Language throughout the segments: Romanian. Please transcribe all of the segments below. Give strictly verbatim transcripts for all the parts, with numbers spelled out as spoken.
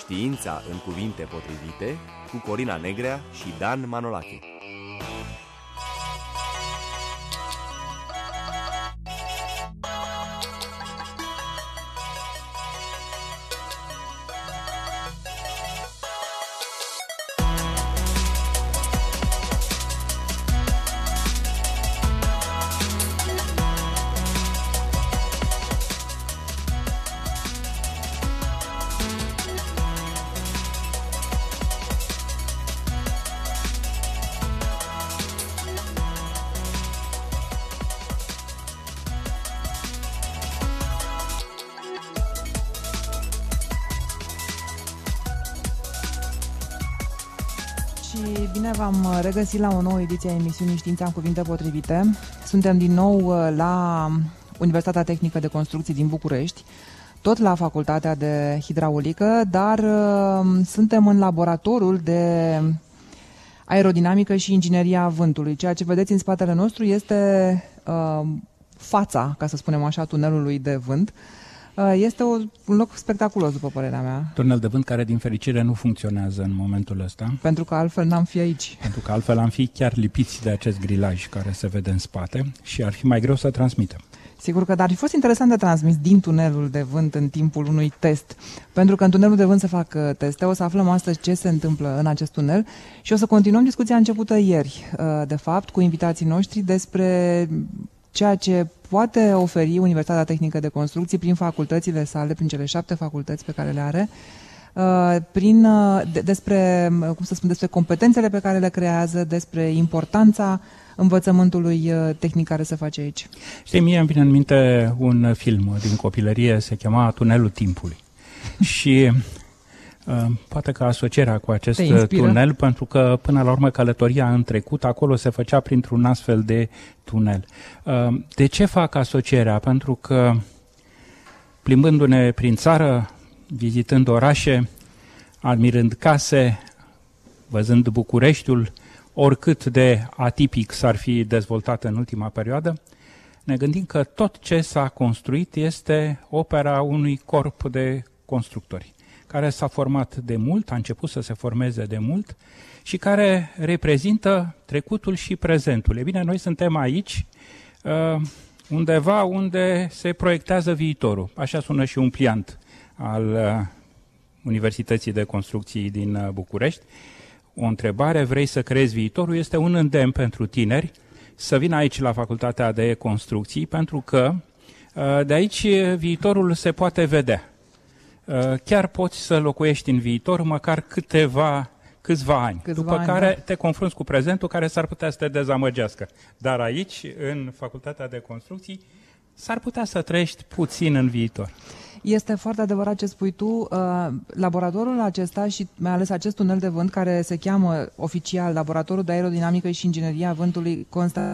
Știința în cuvinte potrivite cu Corina Negrea și Dan Manolache. Și bine v-am regăsit la o nouă ediție a emisiunii Știința în cuvinte potrivite. Suntem din nou la Universitatea Tehnică de Construcții din București, tot la Facultatea de Hidraulică, dar uh, suntem în laboratorul de aerodinamică și ingineria vântului. Ceea ce vedeți în spatele nostru este uh, fața, ca să spunem așa, tunelului de vânt. Este un loc spectaculos, după părerea mea. Tunel de vânt care, din fericire, nu funcționează în momentul ăsta. Pentru că altfel n-am fi aici. Pentru că altfel am fi chiar lipiți de acest grilaj care se vede în spate și ar fi mai greu să transmitem. Sigur că, dar ar fi fost interesant de transmis din tunelul de vânt în timpul unui test. Pentru că în tunelul de vânt se fac teste. O să aflăm astăzi ce se întâmplă în acest tunel și o să continuăm discuția începută ieri, de fapt, cu invitații noștri despre ceea ce poate oferi Universitatea Tehnică de Construcții prin facultățile sale, prin cele șapte facultăți pe care le are, prin, de, despre, cum să spun, despre competențele pe care le creează, despre importanța învățământului tehnic care se face aici. Știi, mie îmi vine în minte un film din copilărie, se chema Tunelul Timpului. Și uh, poate că asocierea cu acest tunel, pentru că până la urmă călătoria în trecut, acolo se făcea printr-un astfel de tunel. Uh, de ce fac asocierea? Pentru că plimbându-ne prin țară, vizitând orașe, admirând case, văzând Bucureștiul, oricât de atipic s-ar fi dezvoltat în ultima perioadă, ne gândim că tot ce s-a construit este opera unui corp de constructori, care s-a format de mult, a început să se formeze de mult și care reprezintă trecutul și prezentul. E bine, noi suntem aici, undeva unde se proiectează viitorul. Așa sună și un pliant al Universității de Construcții din București. O întrebare, vrei să creezi viitorul? Este un îndemn pentru tineri să vină aici la Facultatea de Construcții, pentru că de aici viitorul se poate vedea. Chiar poți să locuiești în viitor măcar câteva, câțiva ani, câțiva după ani, care da. te confrunți cu prezentul care s-ar putea să te dezamăgească. Dar aici, în Facultatea de Construcții, s-ar putea să trăiești puțin în viitor. Este foarte adevărat ce spui tu. Laboratorul acesta și mai ales acest tunel de vânt, care se cheamă oficial Laboratorul de Aerodinamică și Ingineria Vântului, constă,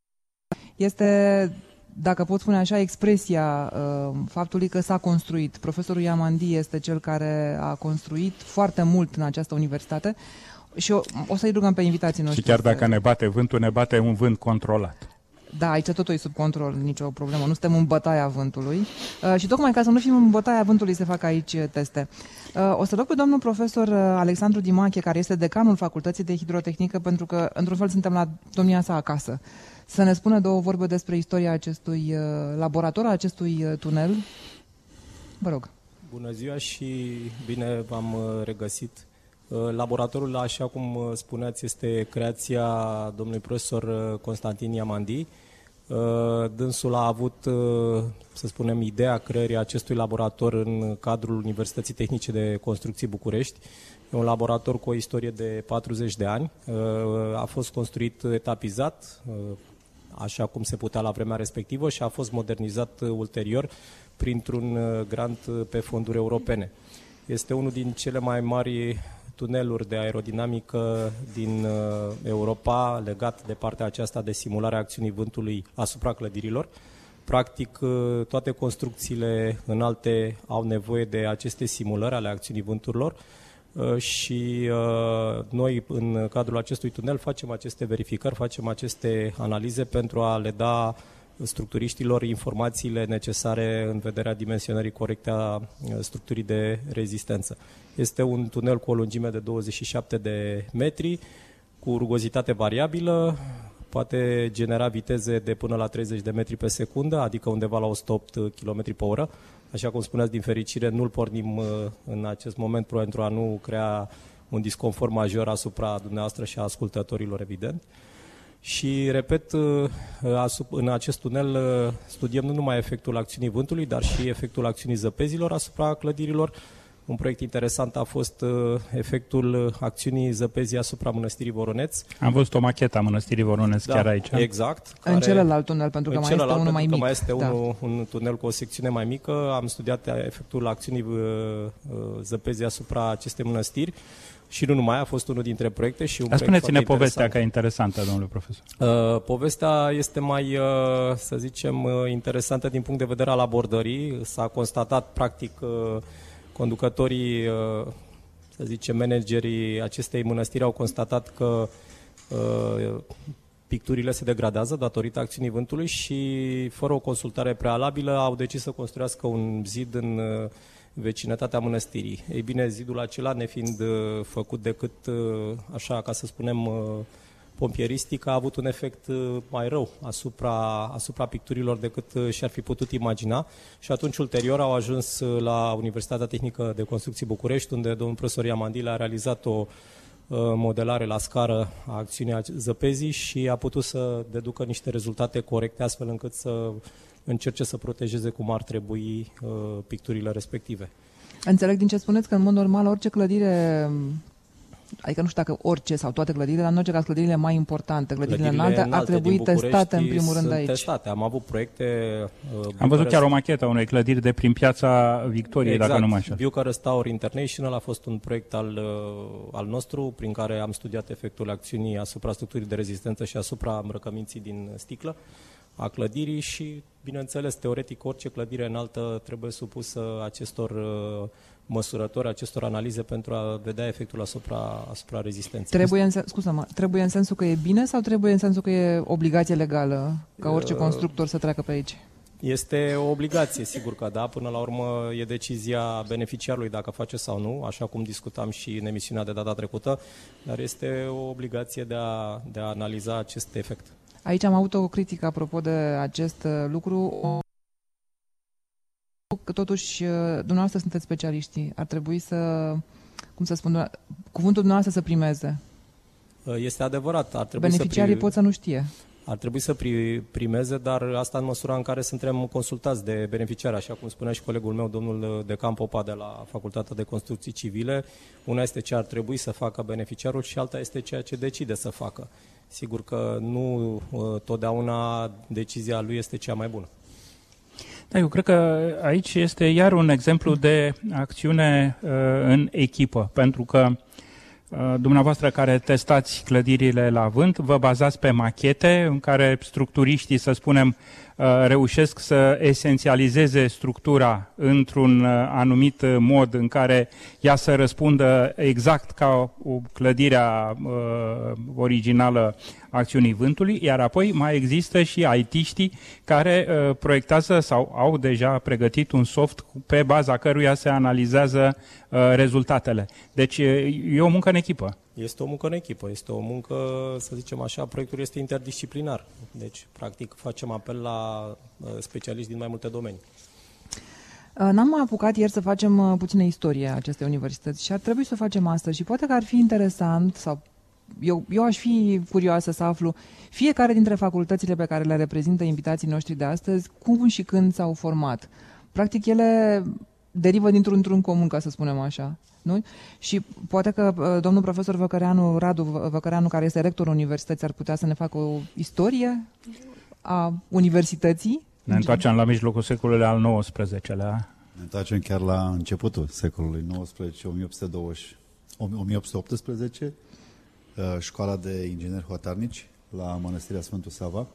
este, dacă pot spune așa, expresia faptului că s-a construit. Profesorul Iamandi este cel care a construit foarte mult în această universitate și o, o să-i rugăm pe invitații noștri. Și chiar dacă ne bate vântul, ne bate un vânt controlat. Da, aici totul e sub control, nicio problemă. Nu suntem în bătaia vântului. Uh, și tocmai ca să nu fim în bătaia vântului se fac aici teste. Uh, o să rog pe domnul profesor Alexandru Dimache, care este decanul Facultății de Hidrotehnică, pentru că, într-un fel, suntem la domnia sa acasă, să ne spună două vorbe despre istoria acestui uh, laborator, acestui uh, tunel. Vă rog. Bună ziua și bine v-am regăsit. Laboratorul, așa cum spuneați, este creația domnului profesor Constantin Iamandi. Dânsul a avut, să spunem, ideea creării acestui laborator în cadrul Universității Tehnice de Construcții București. E un laborator cu o istorie de patruzeci de ani. A fost construit etapizat, așa cum se putea la vremea respectivă, și a fost modernizat ulterior printr-un grant pe fonduri europene. Este unul din cele mai mari tuneluri de aerodinamică din Europa, legat de partea aceasta de simularea acțiunii vântului asupra clădirilor. Practic, toate construcțiile înalte au nevoie de aceste simulări ale acțiunii vânturilor și noi, în cadrul acestui tunel, facem aceste verificări, facem aceste analize pentru a le da structuriștilor informațiile necesare în vederea dimensionării corecte a structurii de rezistență. Este un tunel cu o lungime de douăzeci și șapte de metri, cu rugozitate variabilă, poate genera viteze de până la treizeci de metri pe secundă, adică undeva la o sută opt kilometri pe oră. Așa cum spuneați, din fericire, nu-l pornim în acest moment pentru a nu crea un disconfort major asupra dumneavoastră și a ascultătorilor, evident. Și, repet, în acest tunel studiem nu numai efectul acțiunii vântului, dar și efectul acțiunii zăpezilor asupra clădirilor. Un proiect interesant a fost efectul acțiunii zăpezii asupra Mănăstirii Voroneț. Am văzut o machetă a Mănăstirii Voroneț, da, chiar aici. Exact. În celălalt tunel, pentru că mai este unul mai mic. Mai este da. unul, un tunel cu o secțiune mai mică. Am studiat efectul acțiunii zăpezii asupra acestei mănăstiri. Și nu numai, a fost unul dintre proiecte. Și un proiect spuneți-ne povestea, că e interesantă, domnule profesor. Uh, povestea este mai, uh, să zicem, uh, interesantă din punct de vedere al abordării. S-a constatat, practic, uh, conducătorii, uh, să zicem, managerii acestei mănăstiri au constatat că uh, picturile se degradează datorită acțiunii vântului și, fără o consultare prealabilă, au decis să construiască un zid în uh, vecinătatea mănăstirii. Ei bine, zidul acela, nefiind uh, făcut decât, uh, așa ca să spunem, uh, pompieristic, a avut un efect uh, mai rău asupra, asupra picturilor decât uh, și-ar fi putut imagina. Și atunci, ulterior, au ajuns uh, la Universitatea Tehnică de Construcții București, unde domnul profesor Iamandile a realizat o uh, modelare la scară a acțiunii zăpezii și a putut să deducă niște rezultate corecte, astfel încât să încerce să protejeze cum ar trebui uh, picturile respective. Înțeleg din ce spuneți că, în mod normal, orice clădire, adică nu știu dacă orice sau toate clădirile, dar în orice caz clădirile mai importante, clădirile, clădirile înalte, înalte, ar trebui testate în primul rând aici. Testate. Am avut proiecte... Uh, Am văzut chiar o machetă a unei clădiri de prin Piața Victoriei, exact, dacă nu mă înșel. Bucharest Tower International a fost un proiect al, uh, al nostru, prin care am studiat efectul acțiunii asupra structurii de rezistență și asupra îmbrăcăminții din sticlă a clădirii și, bineînțeles, teoretic, orice clădire înaltă trebuie supusă acestor uh, măsurători, acestor analize pentru a vedea efectul asupra, asupra rezistenței. Trebuie în, scuză-mă, trebuie în sensul că e bine sau trebuie în sensul că e obligație legală ca orice constructor să treacă pe aici? Este o obligație, sigur că da. Până la urmă e decizia beneficiarului dacă face sau nu, așa cum discutam și în emisiunea de data trecută, dar este o obligație de a, de a analiza acest efect. Aici am avut o critică apropo de acest lucru. Că totuși, dumneavoastră sunteți specialiștii. Ar trebui să, cum să spun, cuvântul dumneavoastră să primeze. Este adevărat. Ar trebui Beneficiarii să pri... pot să nu știe. Ar trebui să pri... primeze, dar asta în măsura în care suntem consultați de beneficiari, așa cum spunea și colegul meu, domnul Decan Popa, de la Facultatea de Construcții Civile. Una este ce ar trebui să facă beneficiarul și alta este ceea ce decide să facă. Sigur că nu totdeauna decizia lui este cea mai bună. Da, eu cred că aici este iar un exemplu de acțiune uh, în echipă, pentru că uh, dumneavoastră care testați clădirile la vânt, vă bazați pe machete în care structuriștii, să spunem, uh, reușesc să esențializeze structura într-un uh, anumit mod în care ea să răspundă exact ca o clădirea uh, originală acțiunii vântului, iar apoi mai există și I T-știi care uh, proiectează sau au deja pregătit un soft pe baza căruia se analizează uh, rezultatele. Deci e o muncă în echipă. Este o muncă în echipă, este o muncă, să zicem așa, proiectul este interdisciplinar. Deci, practic, facem apel la uh, specialiști din mai multe domenii. N-am apucat ieri să facem puțină istorie a acestei universități și ar trebui să o facem astăzi și poate că ar fi interesant sau Eu, eu aș fi curioasă să aflu fiecare dintre facultățile pe care le reprezintă invitații noștri de astăzi, cum și când s-au format. Practic, ele derivă dintr-un drum comun, ca să spunem așa. Nu? Și poate că domnul profesor Văcăreanu, Radu Văcăreanu, care este rectorul universității, ar putea să ne facă o istorie a universității. Ne întoarcem la mijlocul secolului al nouăsprezecelea. Ne întoarcem chiar la începutul secolului nouăsprezece, o mie opt sute douăzeci, o mie opt sute optsprezece. Școala de ingineri hotarnici la Mănăstirea Sfântul Sava,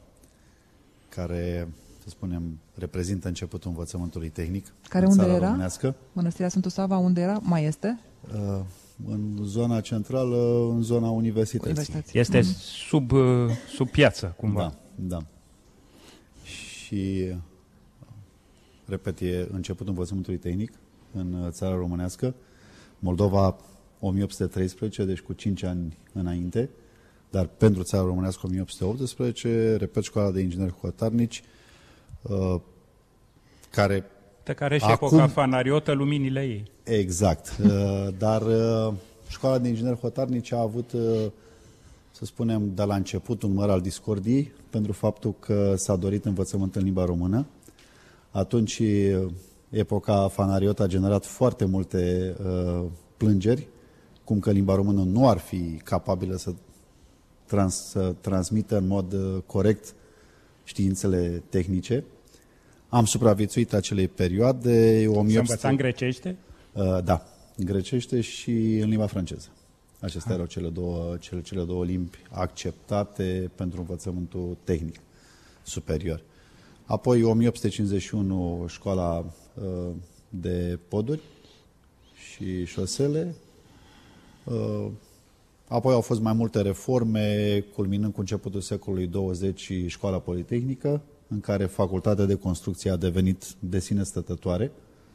care, să spunem, reprezintă începutul învățământului tehnic. Care unde era? Românească. Mănăstirea Sfântul Sava, unde era? Mai este? În zona centrală, în zona universității. Este mm. sub, sub piață, cumva. Da, da. și, repet, e începutul învățământului tehnic în țara românească. Moldova o mie opt sute treisprezece, deci cu cinci ani înainte, dar pentru țara românească o mie opt sute optsprezece, repet, școala de ingineri hotarnici, uh, care... De care și acum, epoca fanariotă, luminile ei. Exact. Uh, dar uh, școala de ingineri hotarnici a avut, uh, să spunem, de la început un măr al discordiei, pentru faptul că s-a dorit învățământ în limba română. Atunci, epoca fanariotă a generat foarte multe uh, plângeri, cum că limba română nu ar fi capabilă să, trans, să transmită în mod uh, corect științele tehnice. Am supraviețuit acelei perioade. o mie opt sute... Se învăța în grecește? Uh, da, în grecește și în limba franceză. Acestea ah. erau cele două, cele, cele două limbi acceptate pentru învățământul tehnic superior. Apoi, o mie opt sute cincizeci și unu, școala uh, de poduri și șosele. Uh, apoi au fost mai multe reforme, culminând cu începutul secolului douăzeci și școala politehnică, în care facultatea de construcție a devenit de sine stătătoare.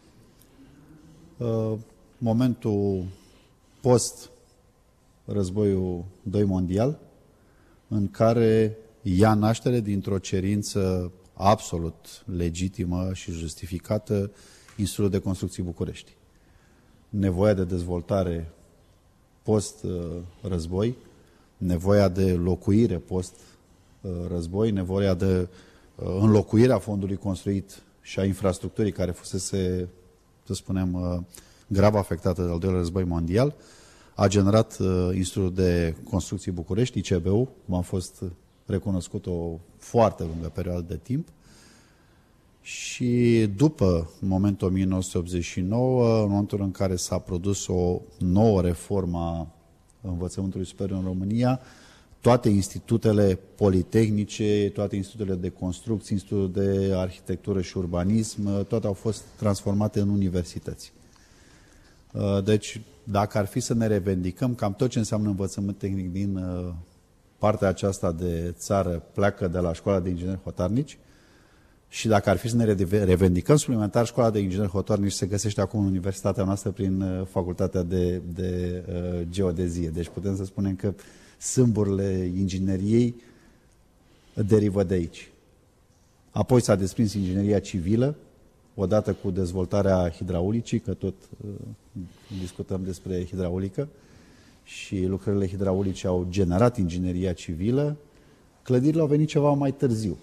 Uh, momentul post-războiul doi mondial, în care ia naștere dintr-o cerință absolut legitimă și justificată Institutul de Construcții București. Nevoia de dezvoltare post-război, nevoia de locuire post-război, nevoia de înlocuirea fondului construit și a infrastructurii care fusese, să spunem, grav afectată de al doilea război mondial, a generat Institutul de Construcții București, I C B-ul, cum a fost recunoscut o foarte lungă perioadă de timp. Și după momentul o mie nouă sute optzeci și nouă, în momentul în care s-a produs o nouă reformă a învățământului superior în România, toate institutele politehnice, toate institutele de construcții, institutul de arhitectură și urbanism, toate au fost transformate în universități. Deci, dacă ar fi să ne revendicăm, cam tot ce înseamnă învățământ tehnic din partea aceasta de țară pleacă de la școala de ingineri hotarnici. Și dacă ar fi să ne revendicăm suplimentar, școala de ingineri hotarnici se găsește acum în universitatea noastră prin facultatea de, de uh, geodezie. Deci putem să spunem că sâmburile ingineriei derivă de aici. Apoi s-a desprins ingineria civilă, odată cu dezvoltarea hidraulicii, că tot uh, discutăm despre hidraulică, și lucrările hidraulice au generat ingineria civilă. Clădirile au venit ceva mai târziu.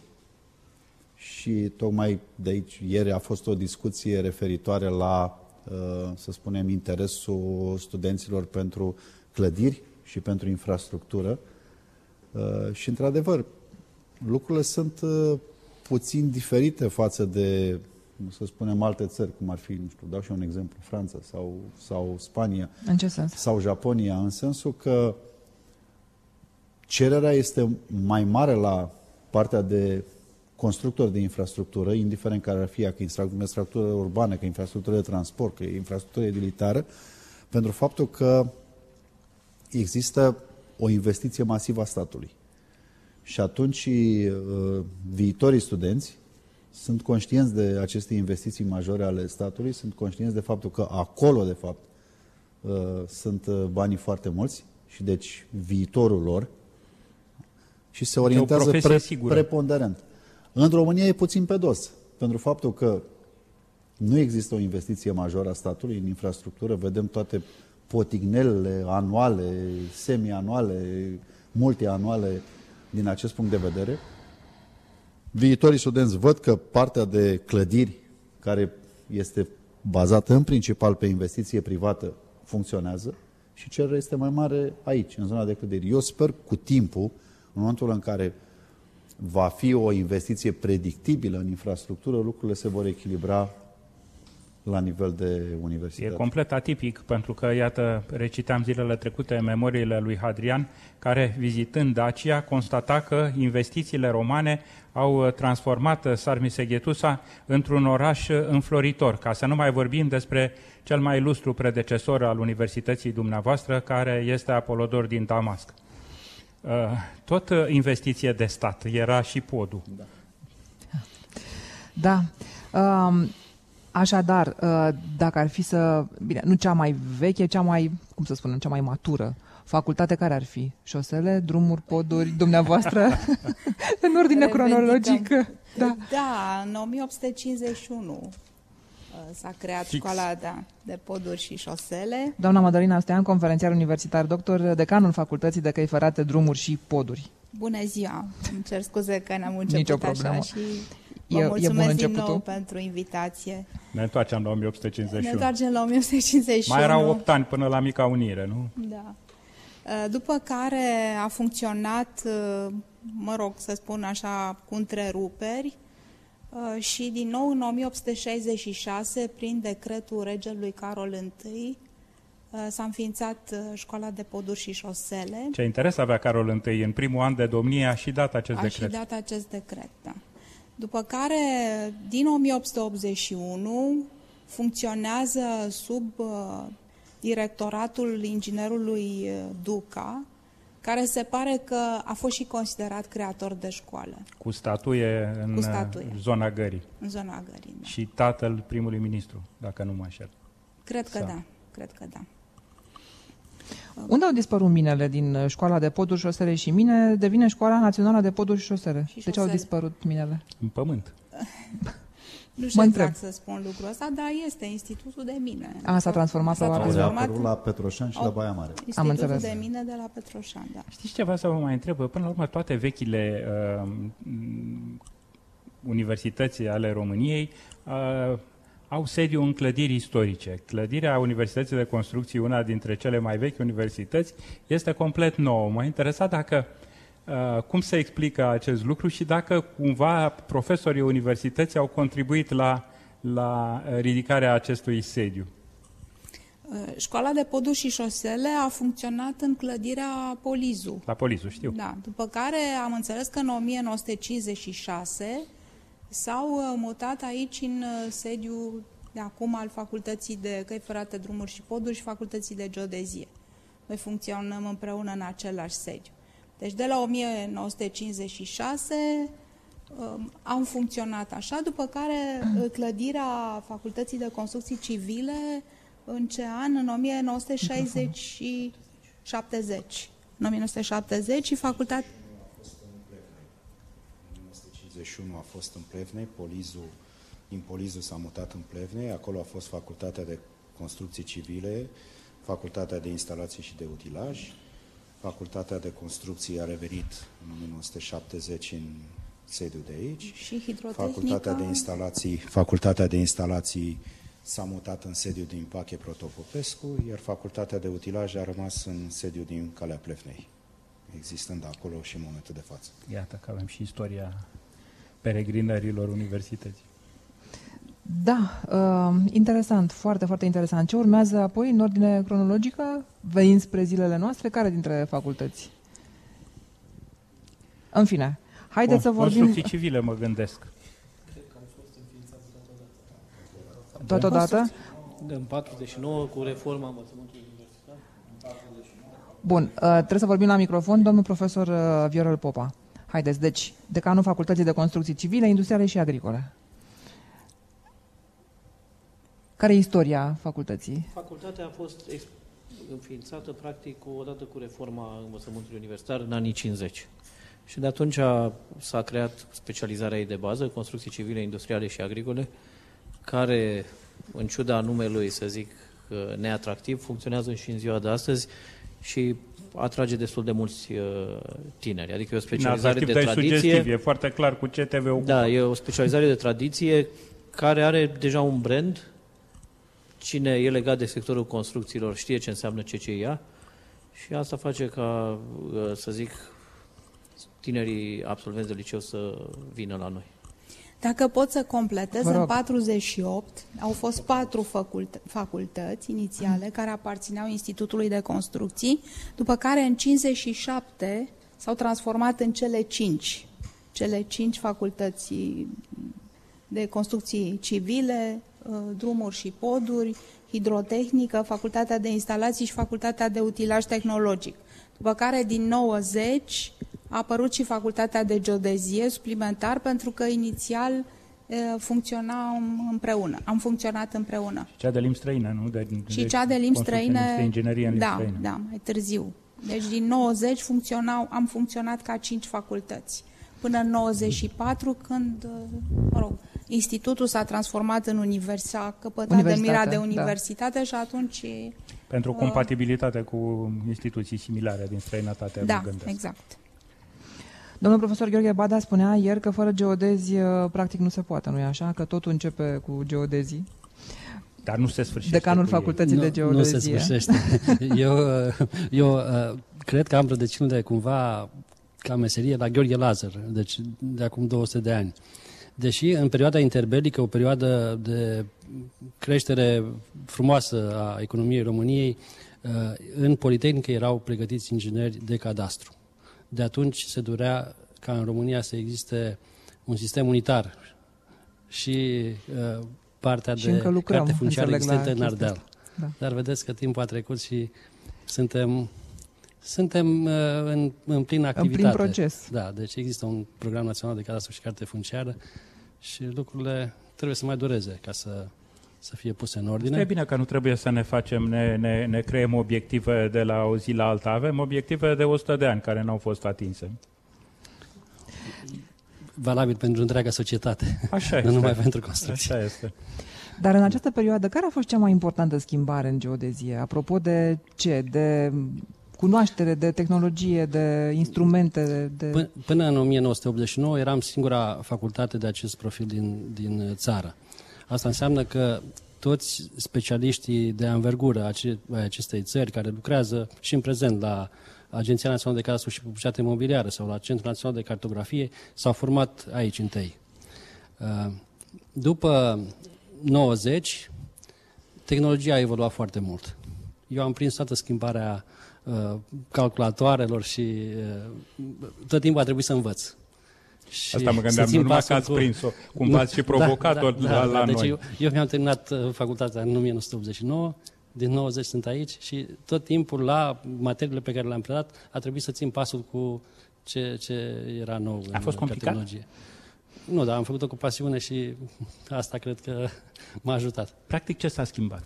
Și tocmai de aici, ieri a fost o discuție referitoare la, să spunem, interesul studenților pentru clădiri și pentru infrastructură. Și, într-adevăr, lucrurile sunt puțin diferite față de, să spunem, alte țări, cum ar fi, nu știu, dau și un exemplu, Franța sau, sau Spania. În ce sens? Sau Japonia, în sensul că cererea este mai mare la partea de constructori de infrastructură, indiferent care ar fi, că infrastructură urbană, că infrastructură de transport, că infrastructură edilitară, pentru faptul că există o investiție masivă a statului. Și atunci viitorii studenți sunt conștienți de aceste investiții majore ale statului, sunt conștienți de faptul că acolo, de fapt, sunt banii foarte mulți și deci viitorul lor și se orientează pre preponderent. În România e puțin pe dos, pentru faptul că nu există o investiție majoră a statului în infrastructură, vedem toate potignelele anuale, semi-anuale, multianuale din acest punct de vedere. Viitorii studenți văd că partea de clădiri, care este bazată în principal pe investiție privată, funcționează și cererea este mai mare aici, în zona de clădiri. Eu sper cu timpul, în momentul în care va fi o investiție predictibilă în infrastructură, lucrurile se vor echilibra la nivel de universitate. E complet atipic, pentru că, iată, recitam zilele trecute memoriile lui Hadrian, care, vizitând Dacia, constata că investițiile romane au transformat Sarmisegetusa într-un oraș înfloritor, ca să nu mai vorbim despre cel mai ilustru predecesor al universității dumneavoastră, care este Apolodor din Damasc. Tot investiție de stat, era și podul. Da. Da. Um, așadar, uh, dacă ar fi să... Bine, nu cea mai veche, cea mai, cum să spunem, cea mai matură facultate, care ar fi? Șosele, drumuri, poduri, dumneavoastră? În ordine cronologică. Da. Da, în o mie opt sute cincizeci și unu s-a creat Fix. școala de, de poduri și șosele. Doamna Madalina Stoian, conferențiar universitar, doctor, decanul Facultății de Căi Ferate, Drumuri și Poduri. Bună ziua! Îmi cer scuze că ne-am început Nicio problemă. așa și vă e, mulțumesc e din nou pentru invitație. Ne întoarcem la o mie opt sute cincizeci și unu. Ne întoarcem la o mie opt sute cincizeci și unu. Mai erau opt ani până la Mica Unire, nu? Da. După care a funcționat, mă rog să spun așa, cu întreruperi și din nou în o mie opt sute șaizeci și șase, prin decretul regelui Carol I, s-a înființat școala de poduri și șosele. Ce interes avea Carol I, în primul an de domnie a și dat acest a decret. A și dat acest decret, da. După care, din o mie opt sute optzeci și unu, funcționează sub uh, directoratul inginerului Duca, care se pare că a fost și considerat creator de școală. Cu statuie în Cu statuie. zona Gării. În zona Gării, da. Și tatăl primului ministru, dacă nu mă înșel. Cred că Sau. da, cred că da. Unde au dispărut minele din școala de poduri, șosele și mine? Devine școala națională de poduri și șosele. Și de ce au șosele. dispărut minele? În pământ. Nu știu Mă exact întreb. să spun lucrul ăsta, dar este Institutul de Mine. A, s-a transformat S-a la Au transformat apărut la Petroșani și la Baia Mare. Institutul înțeles. de Mine de la Petroșani, da. Știți ceva să vă mai întreb? Până la urmă, toate vechile uh, universități ale României uh, au sediu în clădiri istorice. Clădirea Universității de Construcții, una dintre cele mai vechi universități, este complet nouă. M-a interesat dacă uh, cum se explică acest lucru și dacă cumva profesorii universității au contribuit la, la ridicarea acestui sediu. Școala de poduri și șosele a funcționat în clădirea Polizu. La Polizu, știu. Da, după care am înțeles că în o mie nouă sute cincizeci și șase s-au mutat aici în sediu de acum al Facultății de Căi Ferate, Drumuri și Poduri și Facultății de Geodezie. Noi funcționăm împreună în același sediu. Deci de la o mie nouă sute cincizeci și șase um, am funcționat așa, după care clădirea Facultății de Construcții Civile în ce an? În o mie nouă sute șaizeci și șaptezeci. În o mie nouă sute șaptezeci și facultate... cincizeci și unu a fost în Plevnei, Polizu, din Polizu s-a mutat în Plevnei, acolo a fost Facultatea de Construcții Civile, Facultatea de Instalații și de Utilaj, Facultatea de Construcții a revenit în o mie nouă sute șaptezeci în sediul de aici, și hidrotehnica... Facultatea de Instalații, Facultatea de Instalații s-a mutat în sediul din Pache Protopopescu, iar Facultatea de Utilaj a rămas în sediul din Calea Plevnei, existând acolo și în momentul de față. Iată că avem și istoria peregrinărilor universității. Da, uh, interesant, foarte, foarte interesant. Ce urmează apoi, în ordine cronologică, venind spre zilele noastre, care dintre facultăți? În fine, haideți Bun, să vorbim... Construcții civile, mă gândesc. Totodată? În patruzeci și nouă, cu reforma învățământului universitar. Bun, uh, trebuie să vorbim la microfon, domnul profesor uh, Viorel Popa. Haideți, deci, decanul Facultății de Construcții Civile, Industriale și Agricole. Care e istoria facultății? Facultatea a fost înființată, practic, odată cu reforma învățământului universitar în anii cincizeci. Și de atunci s-a creat specializarea ei de bază, construcții civile, industriale și agricole, care, în ciuda numelui, să zic, neatractiv, funcționează și în ziua de astăzi și atrage destul de mulți uh, tineri. Adică e o specializare de tradiție. Sugestiv, e foarte clar cu ce te vei ocupa. Da, e o specializare de tradiție care are deja un brand. Cine e legat de sectorul construcțiilor știe ce înseamnă C C I A și asta face ca, uh, să zic, tinerii absolvenți de liceu să vină la noi. Dacă pot să completez, în patruzeci și opt au fost patru facultă- facultăți inițiale care aparțineau Institutului de Construcții, după care în cincizeci și șapte s-au transformat în cele cinci, cele cinci facultăți de construcții civile, drumuri și poduri, hidrotehnică, Facultatea de Instalații și Facultatea de Utilaj Tehnologic. După care din nouăzeci a apărut și Facultatea de Geodezie suplimentar, pentru că inițial funcționam împreună. Am funcționat împreună. Și cea de limbi străine, nu? De, și de cea de limbi străine, de inginerie în limbi da, străine. da, mai târziu. Deci din nouăzeci funcționau, am funcționat ca cinci facultăți. Până în nouăzeci și patru, când, mă rog, institutul s-a transformat în universitate, a căpătat denumirea de universitate da. Și atunci... Pentru compatibilitate uh, cu instituții similare din străinătate. Da, exact. Domnul profesor Gheorghe Bada spunea ieri că fără geodezi practic nu se poate, nu-i așa? Că totul începe cu geodezii. Dar nu se sfârșește. Decanul facultății nu, de geodezie. Nu se sfârșește. eu eu uh, cred că am rădăcinile cumva ca meserie la Gheorghe Lazar, deci de acum două sute de ani. Deși în perioada interbelică, o perioadă de creștere frumoasă a economiei României, în Politehnică erau pregătiți ingineri de cadastru. De atunci se dorea ca în România să existe un sistem unitar și uh, partea și de carte funciară existentă în Ardeal. Da. Dar vedeți că timpul a trecut și suntem... Suntem uh, în, în plină activitate. În plin proces. Da, deci există un program național de cadastru și carte funciară și lucrurile trebuie să mai dureze ca să, să fie puse în ordine. E bine că nu trebuie să ne facem, ne, ne, ne creăm obiective de la o zi la alta. Avem obiective de o sută de ani care n-au fost atinse. Valabil pentru întreaga societate. Așa nu este. numai pentru construcție. Așa este. Dar în această perioadă, care a fost cea mai importantă schimbare în geodezie? Apropo de ce? De cunoaștere, de tehnologie, de instrumente? De... Până, până în o mie nouă sute optzeci și nouă eram singura facultate de acest profil din, din țară. Asta înseamnă că toți specialiștii de anvergură ai acestei țări care lucrează și în prezent la Agenția Națională de Cadastru și Publicitate Imobiliară sau la Centrul Național de Cartografie s-au format aici întâi. După nouăzeci, tehnologia a evoluat foarte mult. Eu am prins toată schimbarea uh, calculatoarelor și uh, tot timpul a trebuit să învăț. Și asta mă gândeam, nu numai că ați cu... prins-o, cumva ați și provocat-o da, da, la, da, la deci noi. Eu, eu mi-am terminat uh, facultatea în o mie nouă sute optzeci și nouă, din nouăzeci sunt aici și tot timpul la materiile pe care le-am predat a trebuit să țin pasul cu ce, ce era nou a în fost complicat? tehnologie. Nu, dar am făcut-o cu pasiune și asta cred că m-a ajutat. Practic ce s-a schimbat?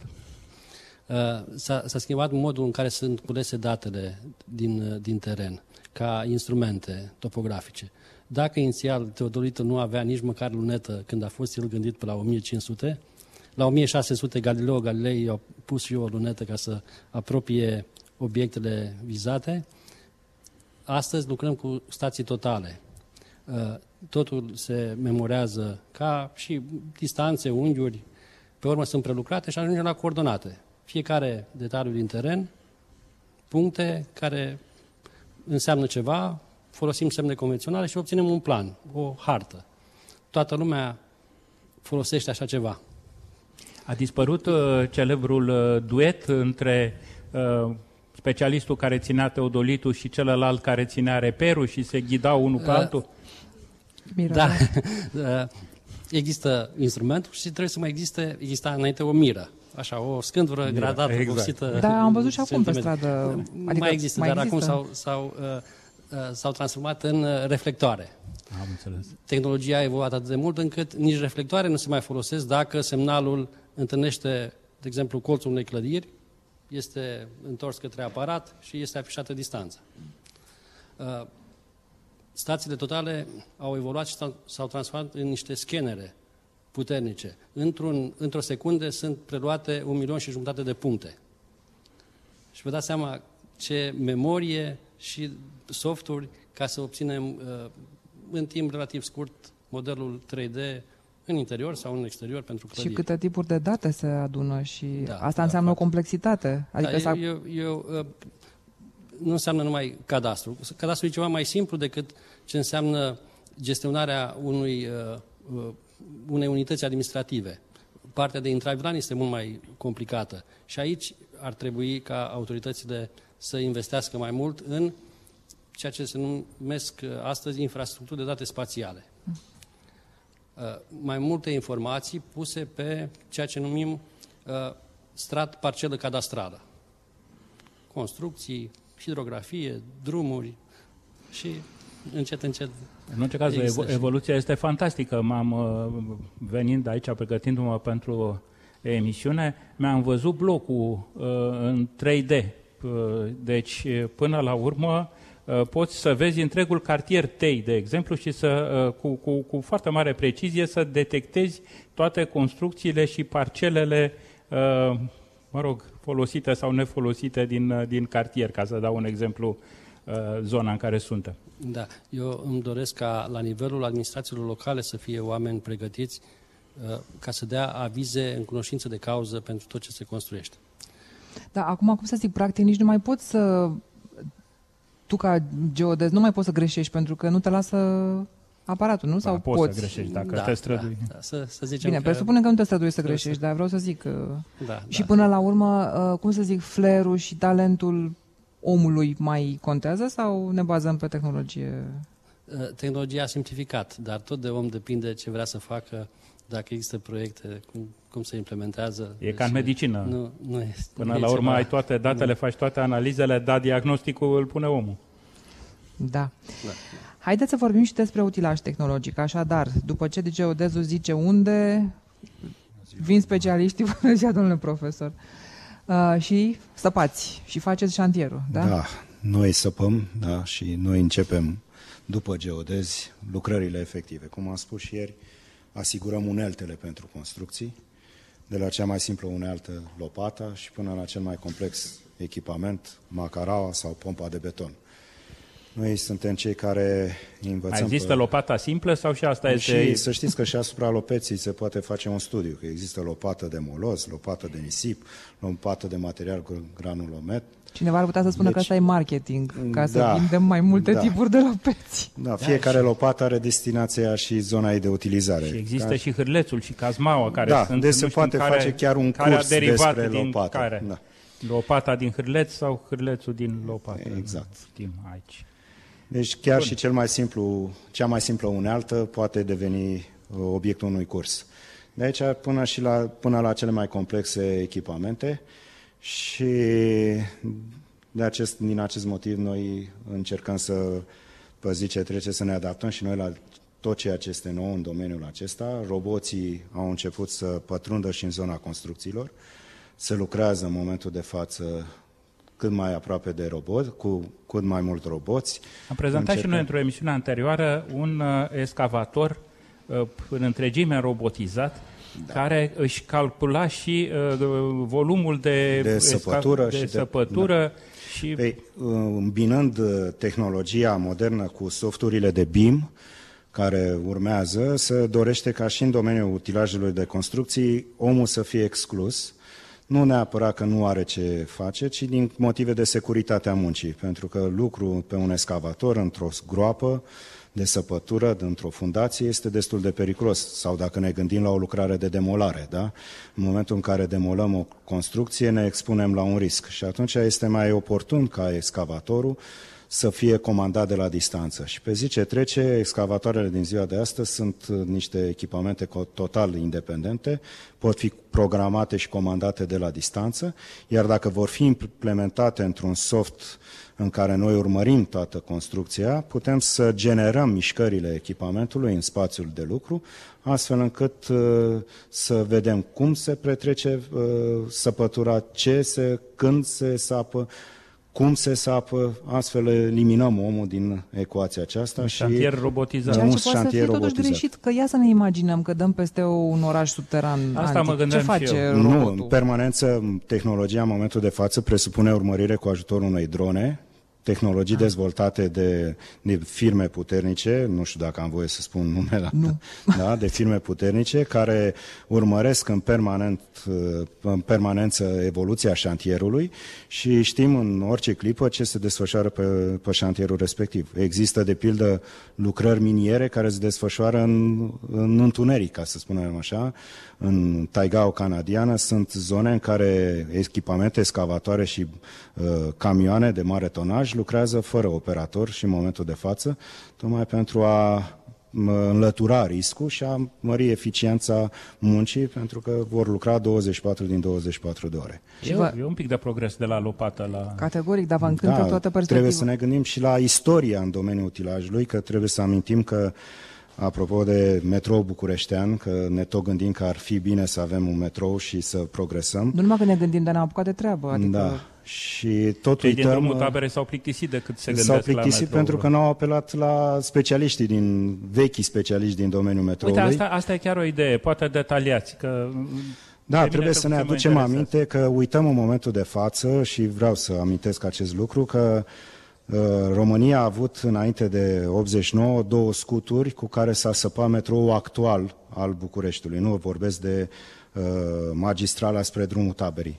S-a, s-a schimbat modul în care sunt culese datele din, din teren, ca instrumente topografice. Dacă inițial Teodolită nu avea nici măcar lunetă când a fost el gândit pe la o mie cinci sute, la o mie șase sute Galileo Galilei a pus și eu o lunetă ca să apropie obiectele vizate. Astăzi lucrăm cu stații totale. Totul se memorează ca și distanțe, unghiuri, pe urmă sunt prelucrate și ajungem la coordonate. Fiecare detaliu din teren, puncte care înseamnă ceva, folosim semne convenționale și obținem un plan, o hartă. Toată lumea folosește așa ceva. A dispărut uh, celebrul uh, duet între uh, specialistul care ținea teodolitul și celălalt care ținea reperul și se ghidau unul pe uh, altul? Da. Există instrumentul și trebuie să mai existe, exista înainte o miră. Așa, o scândură Mira, gradată, exact. Vopsită. Da, am văzut și acum pe stradă. Adică mai există, mai dar există? acum s-au, s-au, uh, s-au transformat în reflectoare. Am înțeles. Tehnologia a evoluat atât de mult încât nici reflectoare nu se mai folosesc dacă semnalul întâlnește, de exemplu, colțul unei clădiri, este întors către aparat și este afișată distanța. Uh, stațiile totale au evoluat și s-au transformat în niște scanere puternice. Într-un, într-o secundă sunt preluate un milion și jumătate de puncte. Și vă dați seama ce memorie și softuri ca să obținem uh, în timp relativ scurt modelul trei D în interior sau în exterior pentru clădiri. Și câte tipuri de date se adună și da, asta da, înseamnă da, o complexitate. Adică da, eu, eu, eu, uh, nu înseamnă numai cadastru. Cadastru e ceva mai simplu decât ce înseamnă gestionarea unui, uh, unei unități administrative. Partea de intravilan este mult mai complicată și aici ar trebui ca autoritățile să investească mai mult în ceea ce se numesc astăzi infrastructuri de date spațiale. Uh, mai multe informații puse pe ceea ce numim uh, strat parcelă cadastrală. Construcții, hidrografie, drumuri și încet, încet. În orice caz, evo- evoluția este fantastică. M-am, venind aici, pregătindu-mă pentru emisiune, mi-am văzut blocul uh, în trei D. Uh, deci, până la urmă, uh, poți să vezi întregul cartier Tei, de exemplu, și să, uh, cu, cu, cu foarte mare precizie să detectezi toate construcțiile și parcelele, uh, mă rog, folosite sau nefolosite din, din cartier, ca să dau un exemplu, uh, zona în care suntem. Da, eu îmi doresc ca la nivelul administrațiilor locale să fie oameni pregătiți ca să dea avize în cunoștință de cauză pentru tot ce se construiește. Da, acum, cum să zic, practic, nici nu mai poți să... Tu, ca geodez, nu mai poți să greșești, pentru că nu te lasă aparatul, nu? Da, Sau poți poți să greșești, dacă da, te strădui. Da, da, să, să zicem Bine, că... presupunem că nu te strădui să greșești, dar vreau să zic că... Da, și da. până la urmă, cum să zic, flair-ul și talentul omului mai contează sau ne bazăm pe tehnologie? Tehnologia a simplificat, dar tot de om depinde ce vrea să facă, dacă există proiecte, cum, cum se implementează. E ca în medicină. Nu, nu este, Până nu la e urmă ceva... ai toate datele, faci toate analizele, dar diagnosticul îl pune omul. Da. da. Haideți să vorbim și despre utilaj tehnologic. Așadar, după ce geodezul zice unde, vin specialiștii, bună ziua, domnule profesor, uh, și săpați și faceți șantierul, da? Da, noi săpăm, da, și noi începem după geodezi lucrările efective. Cum am spus și ieri, asigurăm uneltele pentru construcții, de la cea mai simplă unealtă, lopata, și până la cel mai complex echipament, macaraua sau pompa de beton. Noi suntem cei care învățăm... Există pe... lopata simplă sau și asta și este... să știți că și asupra lopeții se poate face un studiu, că există lopată de moloz, lopată de nisip, lopată de material granulomet. Cineva ar putea să spună deci, că asta e marketing, ca să da, vindem mai multe da. tipuri de lopeți. Da, fiecare da, lopată are destinația și zona ei de utilizare. Și există da? și hârlețul și cazmaua, care da, sunt... Da, deci se poate care, face chiar un curs despre din lopată. Care? Da. Lopata din hârleț sau hârlețul din lopată? Exact. Știm aici. Deci chiar Bun. și cel mai simplu, cea mai simplă unealtă poate deveni obiectul unui curs. De aici până, și la, până la cele mai complexe echipamente, și de acest, din acest motiv noi încercăm să, pe zi ce trece, să ne adaptăm și noi la tot ceea ce este nou în domeniul acesta. Roboții au început să pătrundă și în zona construcțiilor, se lucrează în momentul de față cât mai aproape de robot, cu cât mai mult roboți. Am prezentat Încercăm... și noi într-o emisiune anterioară un uh, excavator uh, în întregime robotizat, da. care își calcula și uh, volumul de, de săpătură. De și săpătură de, și... Păi, îmbinând tehnologia modernă cu softurile de B I M, care urmează, se dorește ca și în domeniul utilajelor de construcții omul să fie exclus. Nu neapărat că nu are ce face, ci din motive de securitate a muncii, pentru că lucru pe un excavator într-o groapă de săpătură, într-o fundație, este destul de periculos. Sau dacă ne gândim la o lucrare de demolare, da? În momentul în care demolăm o construcție, ne expunem la un risc și atunci este mai oportun ca excavatorul să fie comandat de la distanță. Și pe zi ce trece, excavatoarele din ziua de astăzi sunt niște echipamente total independente, pot fi programate și comandate de la distanță, iar dacă vor fi implementate într-un soft în care noi urmărim toată construcția, putem să generăm mișcările echipamentului în spațiul de lucru, astfel încât uh, să vedem cum se pretrece uh, săpătura, ce se, când se sapă, cum se sapă, astfel eliminăm omul din ecuația aceasta. Un și șantier robotizat. Ceea un ce poate să fie totuși robotizat. greșit, că ia să ne imaginăm că dăm peste un oraș subteran Asta antic. mă gândeam Ce face și eu. robotul? Nu, în permanență, tehnologia în momentul de față presupune urmărire cu ajutorul unei drone, tehnologii ah. dezvoltate de, de firme puternice, nu știu dacă am voie să spun numele, nu. Da, de firme puternice care urmăresc în, permanent, în permanență evoluția șantierului și știm în orice clipă ce se desfășoară pe, pe șantierul respectiv. Există, de pildă, lucrări miniere care se desfășoară în, în întuneric, ca să spunem așa. În taigao canadiană sunt zone în care echipamente excavatoare și uh, camioane de mare tonaj lucrează fără operator și în momentul de față, tocmai pentru a înlătura riscul și a mări eficiența muncii, pentru că vor lucra douăzeci și patru din douăzeci și patru de ore. E, vă... e un pic de progres de la lopată la... Categoric, dar vă încântă da, toată perspectiva. Trebuie să ne gândim și la istoria în domeniul utilajului, că trebuie să amintim că, apropo de metrou bucureștean, că ne tot gândim că ar fi bine să avem un metrou și să progresăm. Nu numai că ne gândim, dar ne-am apucat de treabă. Adică... Da. Și tot Cei uităm, din drumul tabere s-au plictisit decât se gândesc s-au plictisit la pentru că nu au apelat la specialiștii din, vechii specialiști din domeniul metroului. Uite, asta, asta e chiar o idee, poate detaliați. Că da, trebuie să ne aducem aminte că uităm în momentul de față și vreau să amintesc acest lucru, că uh, România a avut înainte de optzeci și nouă două scuturi cu care s-a săpat metroul actual al Bucureștiului. Nu vorbesc de uh, magistrala spre drumul Taberii.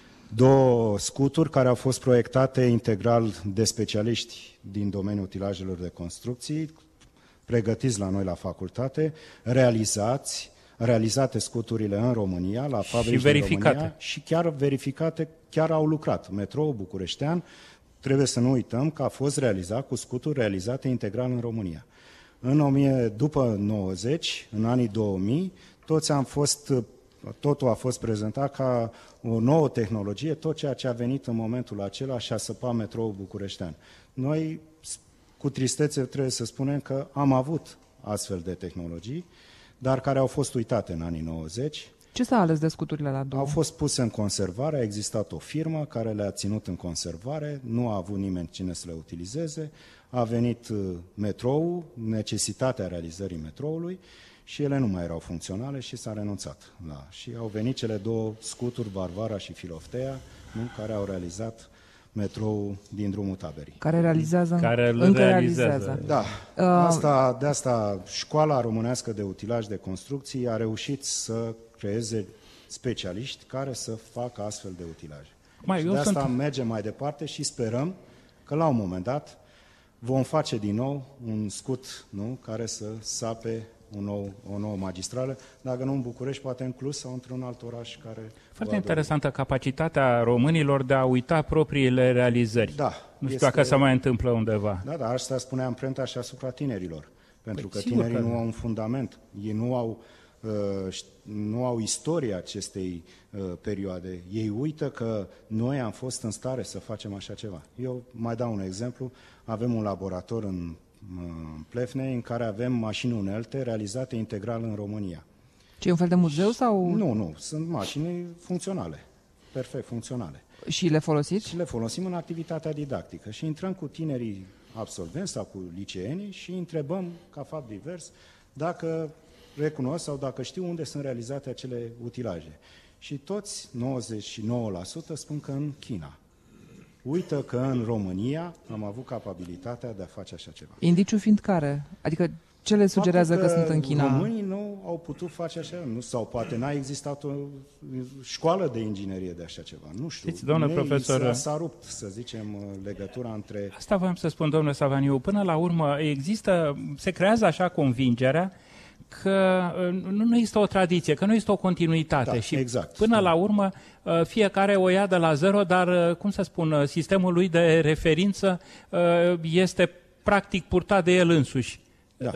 Două scuturi care au fost proiectate integral de specialiști din domeniul utilajelor de construcții, pregătiți la noi la facultate, realizați, realizate scuturile în România, la fabrici din România și chiar verificate, chiar au lucrat. Metroul bucureștean, trebuie să nu uităm că a fost realizat cu scuturi realizate integral în România. În o mie, după nouăzeci, în anii două mii, toți am fost... Totul a fost prezentat ca o nouă tehnologie, tot ceea ce a venit în momentul acela și a săpat metroul bucureștean. Noi, cu tristețe, trebuie să spunem că am avut astfel de tehnologii, dar care au fost uitate în anii nouăzeci. Ce s-a ales de scuturile la două? Au fost puse în conservare, a existat o firmă care le-a ținut în conservare, nu a avut nimeni cine să le utilizeze, a venit metroul, necesitatea realizării metroului, și ele nu mai erau funcționale și s-a renunțat la. Și au venit cele două scuturi, Varvara și Filoftea, nu? Care au realizat metroul din drumul Taberii. Care realizează? Care îl încă realizează. realizează. Da. Uh, asta, de asta Școala Românească de Utilaj de Construcții a reușit să creeze specialiști care să facă astfel de utilaje. Mai, și de asta sunt... mergem mai departe și sperăm că la un moment dat vom face din nou un scut, nu? Care să sape un nou, o nouă magistrală, dacă nu în București, poate în Cluj sau într-un alt oraș care... Foarte interesantă capacitatea românilor de a uita propriile realizări. Da. Nu știu este... dacă se mai întâmplă undeva. Da, dar asta spune amprenta și asupra tinerilor. Pentru păi, că tinerii că... nu au un fundament. Ei nu au, uh, nu au istoria acestei uh, perioade. Ei uită că noi am fost în stare să facem așa ceva. Eu mai dau un exemplu. Avem un laborator în Plevnei, în care avem mașini unelte realizate integral în România. Ce, un fel de muzeu sau? Nu, nu, sunt mașini funcționale, perfect funcționale. Și le folosiți? Și le folosim în activitatea didactică și intrăm cu tinerii absolvenți sau cu liceenii și întrebăm, ca fapt divers, dacă recunosc sau dacă știu unde sunt realizate acele utilaje. Și toți, nouăzeci și nouă la sută, spun că în China. Uită că în România am avut capabilitatea de a face așa ceva. Indiciul fiind care? Adică ce le sugerează că, că sunt în China? Românii nu au putut face așa, nu, sau poate n-a existat o școală de inginerie de așa ceva. Nu știu. Știți, domnule profesor, s-a rupt, să zicem, legătura între... Asta voiam să spun, domnule Savaniu, până la urmă există, se creează așa convingerea că nu, nu există o tradiție, că nu există o continuitate da, și exact. până la urmă fiecare o ia de la zero, dar, cum să spun, sistemul lui de referință este practic purtat de el însuși. Da.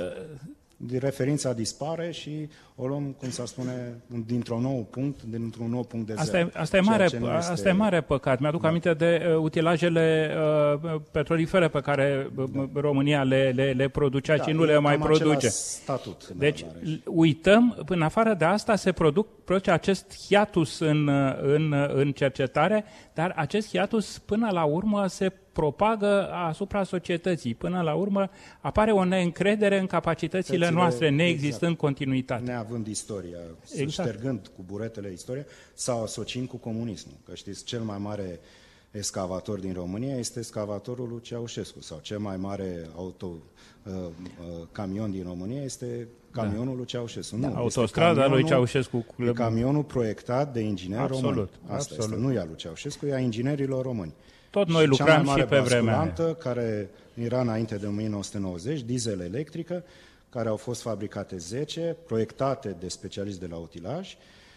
Referința dispare și o luăm, cum să spune, dintr-un nou punct, dintr-un nou punct de zero. Asta e, asta e, mare, este... asta e mare păcat. Mi-aduc da. aminte de uh, utilajele uh, petrolifere pe care uh, da. România le, le, le producea da, și nu le mai produce. Statut, deci uităm, în afară de asta se produc, produce acest hiatus în, în, în cercetare, dar acest hiatus până la urmă se propagă asupra societății. Până la urmă apare o neîncredere în capacitățile Tățile, noastre, neexistând exact. continuitate. Neavând istoria, exact. ștergând cu buretele istoria sau asociind cu comunismul. Că știți, cel mai mare excavator din România este excavatorul lui Ceaușescu sau cel mai mare auto, uh, uh, camion din România este camionul da. lui Ceaușescu. Nu, autostrada lui Ceaușescu. E camionul proiectat de ingineri absolut, români. Asta absolut. este, nu e al lui Ceaușescu, e a inginerilor români. Tot noi și lucram și pe vremea care era înainte de o mie nouă sute nouăzeci, diesel electrică, care au fost fabricate zece, proiectate de specialiști de la utilaj.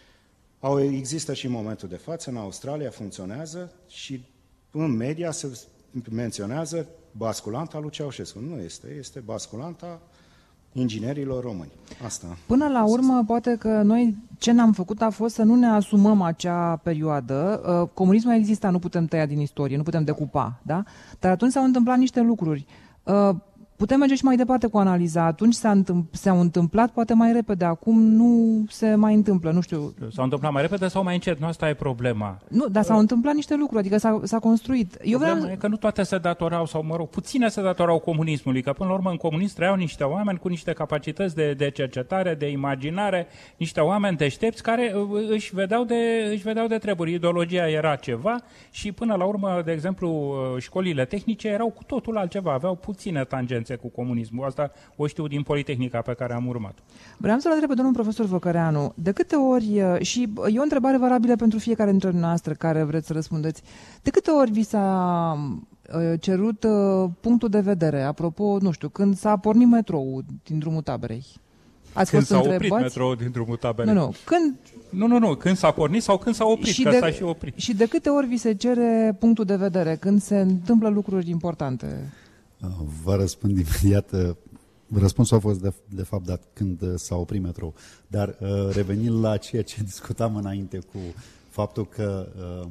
Au, există și în momentul de față, în Australia funcționează și în media se menționează basculanta lui Ceaușescu. Nu este, este basculanta inginerilor români. Asta. Până la urmă, poate că noi ce n-am făcut a fost să nu ne asumăm acea perioadă. Comunismul exista, nu putem tăia din istorie, nu putem decupa, da? Dar atunci s-au întâmplat niște lucruri. Putem merge și mai departe cu analiza. Atunci s-a întâmpl- s-au întâmplat, poate mai repede. Acum nu se mai întâmplă, nu știu. S-au întâmplat mai repede sau mai încet? Nu, asta e problema. Nu, dar s-au întâmplat niște lucruri, adică s-a, s-a construit. Eu Problema vreau... e că nu toate se datorau, sau mă rog, puține se datorau comunismului, că până la urmă în comunism trăiau niște oameni cu niște capacități de, de cercetare, de imaginare, niște oameni deștepți care își vedeau, de, își vedeau de treburi. Ideologia era ceva și până la urmă, de exemplu, școlile tehnice erau cu totul altceva, aveau puține tangențe cu comunismul. Asta o știu din Politehnica pe care am urmat. Vreau să-l întreb pe domnul profesor Văcăreanu, de câte ori, și e o întrebare valabilă pentru fiecare dintre noastre care vreți să răspundeți, de câte ori vi s-a cerut punctul de vedere, apropo, nu știu, când s-a pornit metroul din drumul Taberei? Ați când fost s-a întrebați? oprit metroul din drumul Taberei? Nu, nu, când... Nu, nu, nu, când s-a pornit sau când s-a oprit, și că de, s-a și oprit. Și de câte ori vi se cere punctul de vedere, când se întâmplă lucruri importante? Vă răspund imediat. Răspunsul a fost de, de fapt dat când s-a oprit metrou. Dar revenind la ceea ce discutam înainte cu faptul că uh,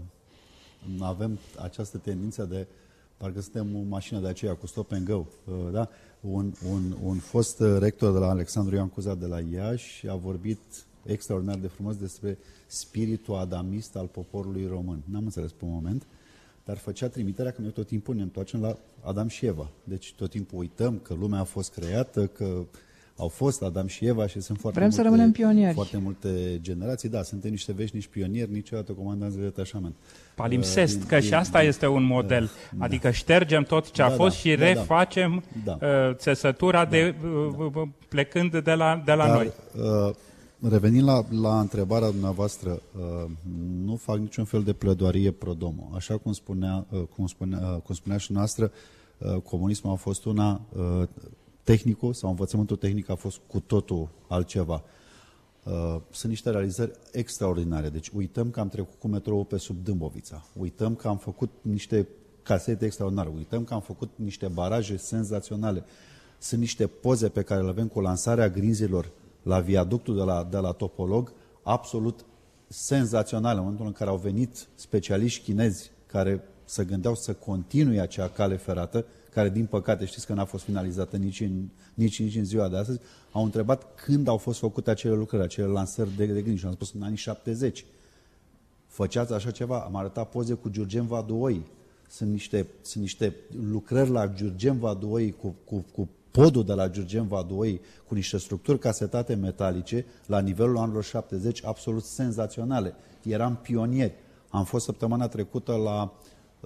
avem această tendință de parcă suntem o mașină de aceea cu stop and go. Uh, da? un, un, un fost rector de la Alexandru Ioan Cuza de la Iași a vorbit extraordinar de frumos despre spiritul adamist al poporului român. N-am înțeles pe un moment, dar făcea trimiterea că noi tot timpul ne întoarcem la Adam și Eva. Deci tot timpul uităm că lumea a fost creată, că au fost Adam și Eva și sunt foarte, Vrem multe, să rămânem pionieri. foarte multe generații. Da, suntem niște veșnici pionieri, niciodată comandanți de detașament. Palimpsest, din, că din, și asta din, este un model. Da. Adică ștergem tot ce a da, fost da, și da, refacem da. Uh, țesătura da. de, uh, da. plecând de la, de la Dar, noi. Uh, Revenind la, la întrebarea dumneavoastră, uh, nu fac niciun fel de pledoarie pro domo. Așa cum spunea, uh, cum spunea, uh, cum spunea și noastră, uh, comunismul a fost una, uh, tehnicul sau învățământul tehnic a fost cu totul altceva. Uh, sunt niște realizări extraordinare. Deci uităm că am trecut cu metroul pe sub Dâmbovița, uităm că am făcut niște casete extraordinare, uităm că am făcut niște baraje senzaționale. Sunt niște poze pe care le avem cu lansarea grinzilor la viaductul de la, de la Topolog, absolut senzațional, în momentul în care au venit specialiști chinezi care se gândeau să continue acea cale ferată, care din păcate știți că n-a fost finalizată nici în, nici, nici în ziua de astăzi, au întrebat când au fost făcute acele lucrări, acele lansări de, de grinzi și am spus în anii șaptezeci. Făceați așa ceva, am arătat poze cu Giurgem Vaduoi, sunt niște, sunt niște lucrări la Giurgem Vaduoi cu, cu, cu podul de la Giurgem Vaduoi cu niște structuri casetate metalice la nivelul anilor șaptezeci absolut senzaționale. Eram pionieri. Am fost săptămâna trecută la uh,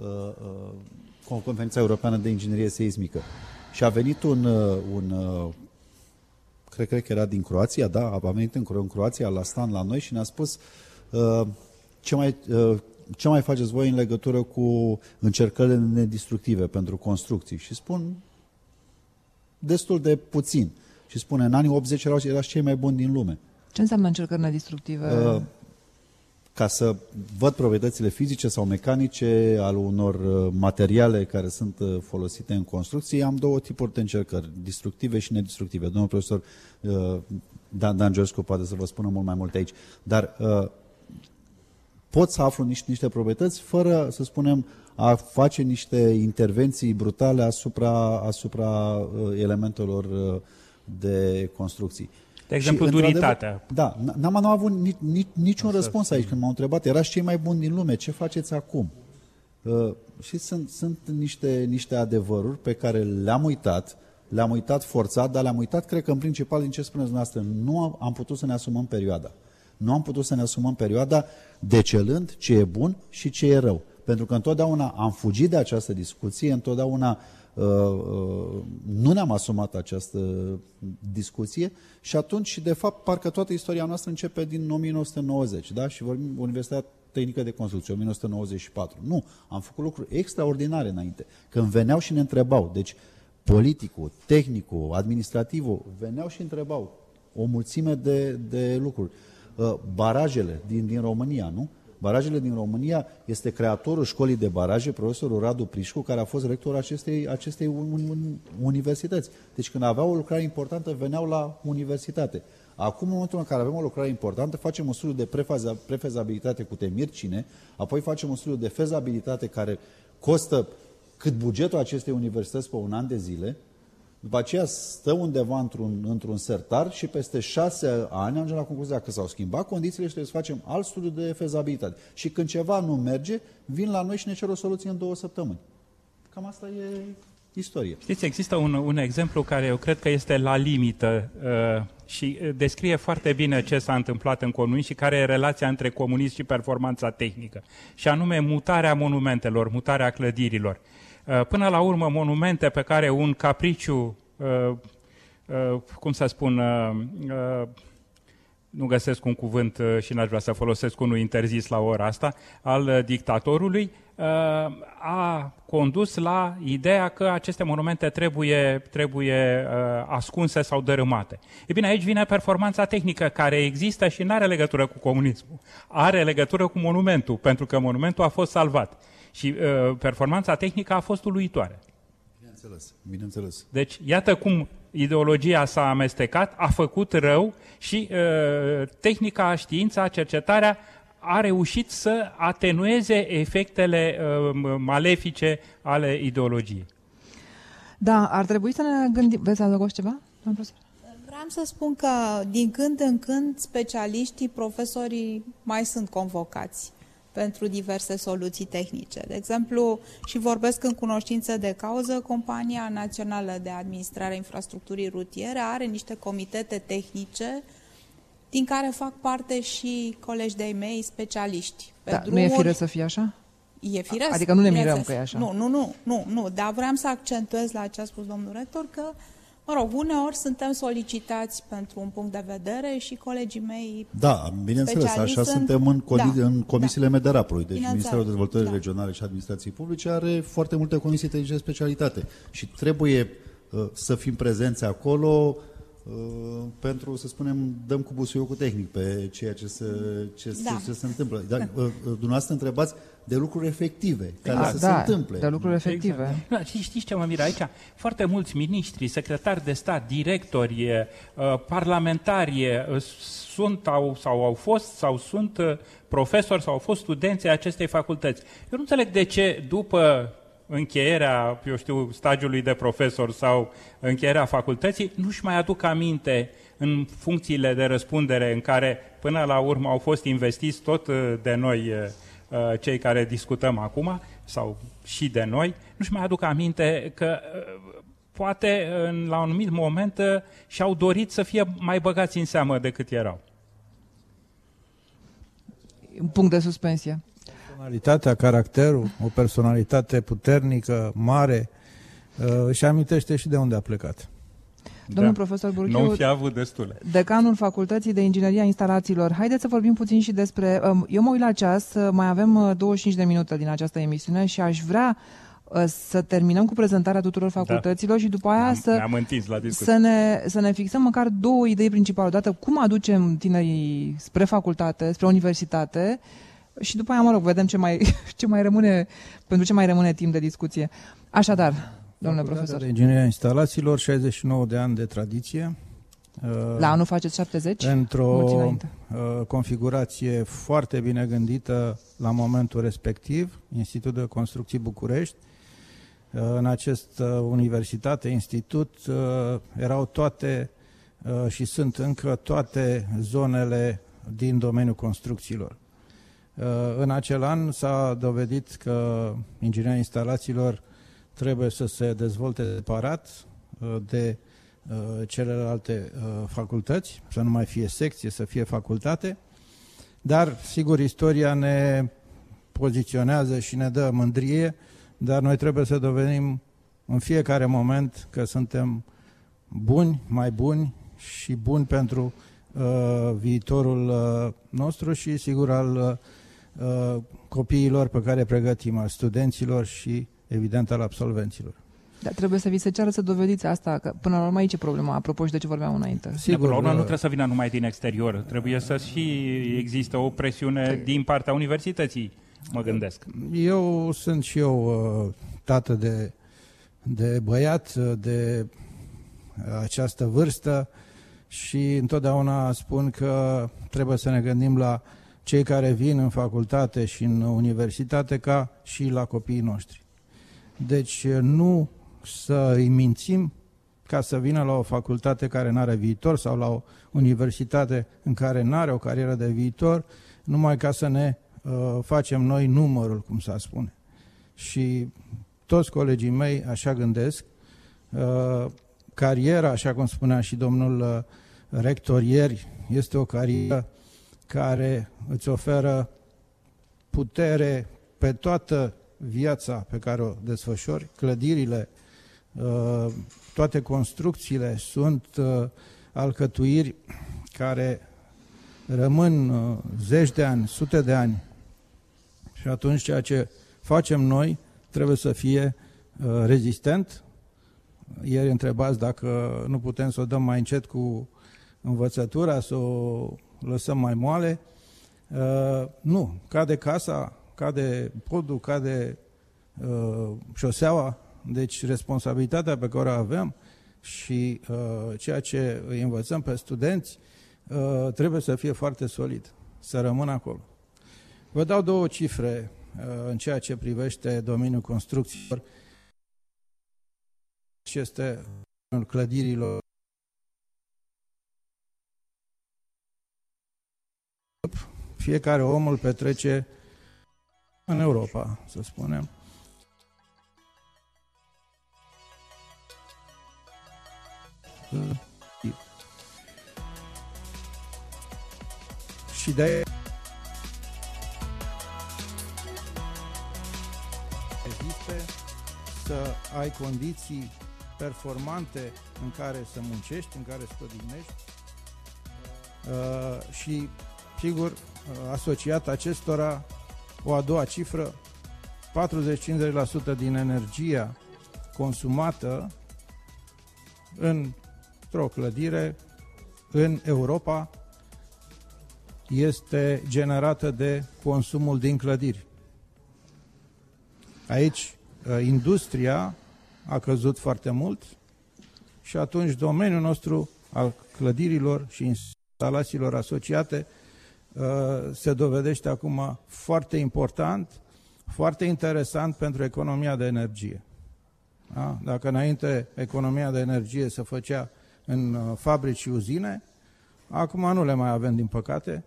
uh, Conferința Europeană de Inginerie Seismică și a venit un, uh, un uh, cred, cred că era din Croația, da, a venit în, în Croația la stand la noi și ne-a spus uh, ce mai... Uh, ce mai faceți voi în legătură cu încercările nedistructive pentru construcții? Și spun destul de puțin. Și spune, în anii optzeci erau, erau cei mai buni din lume. Ce înseamnă încercări nedistructive? Uh, ca să văd proprietățile fizice sau mecanice al unor materiale care sunt folosite în construcții, am două tipuri de încercări, destructive și nedistructive. Domnul profesor uh, Dan, Dan Georgescu poate să vă spună mult mai multe aici. Dar uh, pot să aflu niște, niște proprietăți fără, să spunem, a face niște intervenții brutale asupra, asupra uh, elementelor uh, de construcții. De exemplu, și, duritatea. Da, n-am, n-am avut nici, nici, niciun răspuns aici când m-au întrebat. Erați cei mai buni din lume, ce faceți acum? Uh, și sunt, sunt niște, niște adevăruri pe care le-am uitat, le-am uitat forțat, dar le-am uitat, cred că în principal, din ce spuneți dumneavoastră, nu am, am putut să ne asumăm perioada. Nu am putut să ne asumăm perioada decelând ce e bun și ce e rău. Pentru că întotdeauna am fugit de această discuție, întotdeauna uh, uh, nu ne-am asumat această discuție și atunci, de fapt, parcă toată istoria noastră începe din o mie nouă sute nouăzeci, da? Și vorbim Universitatea Tehnică de Construcție, o mie nouă sute nouăzeci și patru. Nu, am făcut lucruri extraordinare înainte. Când veneau și ne întrebau, deci politicul, tehnicul, administrativul, veneau și întrebau o mulțime de, de lucruri. Uh, barajele din, din România, nu? barajele din România este creatorul școlii de baraje, profesorul Radu Prișcu, care a fost rectorul acestei, acestei un, un, universități. Deci când aveau o lucrare importantă, veneau la universitate. Acum, în momentul în care avem o lucrare importantă, facem un studiu de prefeza, prefezabilitate cu temiri cine, apoi facem un studiu de fezabilitate care costă cât bugetul acestei universități pe un an de zile, după aceea stă undeva într-un, într-un sertar și peste șase ani ajungem la concluzia că s-au schimbat condițiile și trebuie să facem alt studiu de fezabilitate. Și când ceva nu merge, vin la noi și ne cer o soluție în două săptămâni. Cam asta e istorie. Știți, există un, un exemplu care eu cred că este la limită uh, și descrie foarte bine ce s-a întâmplat în comunism și care e relația între comunism și performanța tehnică. Și anume mutarea monumentelor, mutarea clădirilor. Până la urmă, monumente pe care un capriciu, uh, uh, cum să spun, uh, uh, nu găsesc un cuvânt uh, și n-aș vrea să folosesc unul interzis la ora asta, al uh, dictatorului, uh, a condus la ideea că aceste monumente trebuie, trebuie uh, ascunse sau dărâmate. E bine, aici vine performanța tehnică care există și nu are legătură cu comunismul. Are legătură cu monumentul, pentru că monumentul a fost salvat. Și uh, performanța tehnică a fost uluitoare. Bineînțeles, bineînțeles. Deci, iată cum ideologia s-a amestecat, a făcut rău și uh, tehnica, știința, cercetarea a reușit să atenueze efectele uh, malefice ale ideologiei. Da, ar trebui să ne gândim... Vreți să adăugați ceva, doamnă profesor? Vreau să spun că din când în când specialiștii, profesorii mai sunt convocați pentru diverse soluții tehnice. De exemplu, și vorbesc în cunoștință de cauză, Compania Națională de Administrare a Infrastructurii Rutiere are niște comitete tehnice din care fac parte și colegi de-ai mei specialiști. Pe da, drumuri, nu e firesc să fie așa? E firesc. Adică nu ne mirăm că e așa. Nu, nu, nu, nu, nu, dar vreau să accentuez la ce a spus domnul rector că, mă rog, uneori suntem solicitați pentru un punct de vedere și colegii mei Da, bineînțeles, așa sunt, suntem în, da, în comisiile da. Mederapului. Deci Ministerul Dezvoltării da. Regionale și Administrației Publice are foarte multe comisii tehnice de specialitate și trebuie uh, să fim prezenți acolo uh, pentru, să spunem, dăm cu busuiocul tehnic pe ceea ce se, ce, da. ce se întâmplă. Dar uh, dumneavoastră întrebați de lucruri efective care da, să da, se întâmple. De lucruri efective. Exact. Da, știți, știți ce mă miră aici? Foarte mulți miniștri, secretari de stat, directori, parlamentari sunt au, sau au fost sau sunt profesori sau au fost studenți ai acestei facultăți. Eu nu înțeleg de ce după încheierea, eu știu, stagiului de profesor sau încheierea facultății, nu-și mai aduc aminte în funcțiile de răspundere în care până la urmă au fost investiți tot de noi cei care discutăm acum, sau și de noi, nu-și mai aduc aminte că poate la un anumit moment și-au dorit să fie mai băgați în seamă decât erau. Un punct de suspensie. Personalitatea, caracterul, o personalitate puternică, mare, își amintește și de unde a plecat. Domnul da. profesor Burchiu, nu fi avut destule. Decanul Facultății de Inginerie a Instalațiilor. Haideți să vorbim puțin și despre... Eu mă uit la ceas, mai avem douăzeci și cinci de minute din această emisiune și aș vrea să terminăm cu prezentarea tuturor facultăților da. și după aia să, la să, ne, să ne fixăm măcar două idei principale. Odată, cum aducem tinerii spre facultate, spre universitate și după aia, mă rog, vedem ce mai, ce mai rămâne, pentru ce mai rămâne timp de discuție. Așadar, domnule profesor. De Ingineria Instalațiilor, șaizeci și nouă de ani de tradiție. La anul faceți șaptezeci? Într-o configurație foarte bine gândită la momentul respectiv, Institutul de Construcții București. În această universitate, institut, erau toate și sunt încă toate zonele din domeniul construcțiilor. În acel an s-a dovedit că ingineria instalațiilor trebuie să se dezvolte separat de celelalte facultăți, să nu mai fie secție, să fie facultate, dar, sigur, istoria ne poziționează și ne dă mândrie, dar noi trebuie să dovedim în fiecare moment că suntem buni, mai buni și buni pentru uh, viitorul uh, nostru și, sigur, al uh, copiilor pe care pregătim, al studenților și, evident, al absolvenților. Dar trebuie să vi se ceară să dovediți asta, că până la urmă aici e problema, apropo și de ce vorbeam înainte. Sigur, până la urmă nu trebuie să vină numai din exterior, trebuie să și există o presiune Te... din partea universității, mă gândesc. Eu sunt și eu tată de, de băiat, de această vârstă și întotdeauna spun că trebuie să ne gândim la cei care vin în facultate și în universitate ca și la copiii noștri. Deci nu să îi mințim ca să vină la o facultate care nu are viitor sau la o universitate în care nu are o carieră de viitor, numai ca să ne uh, facem noi numărul, cum s-a spune. Și toți colegii mei așa gândesc. Uh, cariera, așa cum spunea și domnul uh, rector ieri, este o carieră care îți oferă putere pe toată viața pe care o desfășori. Clădirile, toate construcțiile sunt alcătuiri care rămân zeci de ani, sute de ani. Și atunci ceea ce facem noi trebuie să fie rezistent. Ieri întrebați dacă nu putem să o dăm mai încet cu învățătura, să o lăsăm mai moale. Uh, nu, cade casa, cade podul, cade uh, șoseaua, deci responsabilitatea pe care o avem și uh, ceea ce îi învățăm pe studenți uh, trebuie să fie foarte solid, să rămână acolo. Vă dau două cifre uh, în ceea ce privește domeniul construcțiilor și este în clădirilor. Fiecare om îl petrece în Europa, să spunem. Și de existe să ai condiții performante în care să muncești, în care să te odihnești uh, și sigur, asociat acestora, o a doua cifră, patruzeci-cincizeci la sută din energia consumată într-o clădire în Europa este generată de consumul din clădiri. Aici, industria a căzut foarte mult și atunci domeniul nostru al clădirilor și instalațiilor asociate se dovedește acum foarte important, foarte interesant pentru economia de energie. Da? Dacă înainte economia de energie se făcea în fabrici și uzine, acum nu le mai avem, din păcate,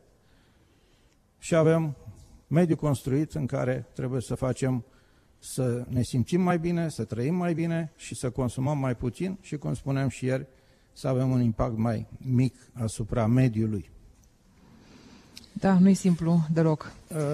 și avem mediul construit în care trebuie să facem să ne simțim mai bine, să trăim mai bine și să consumăm mai puțin și, cum spuneam și ieri, să avem un impact mai mic asupra mediului. Da, nu e simplu deloc.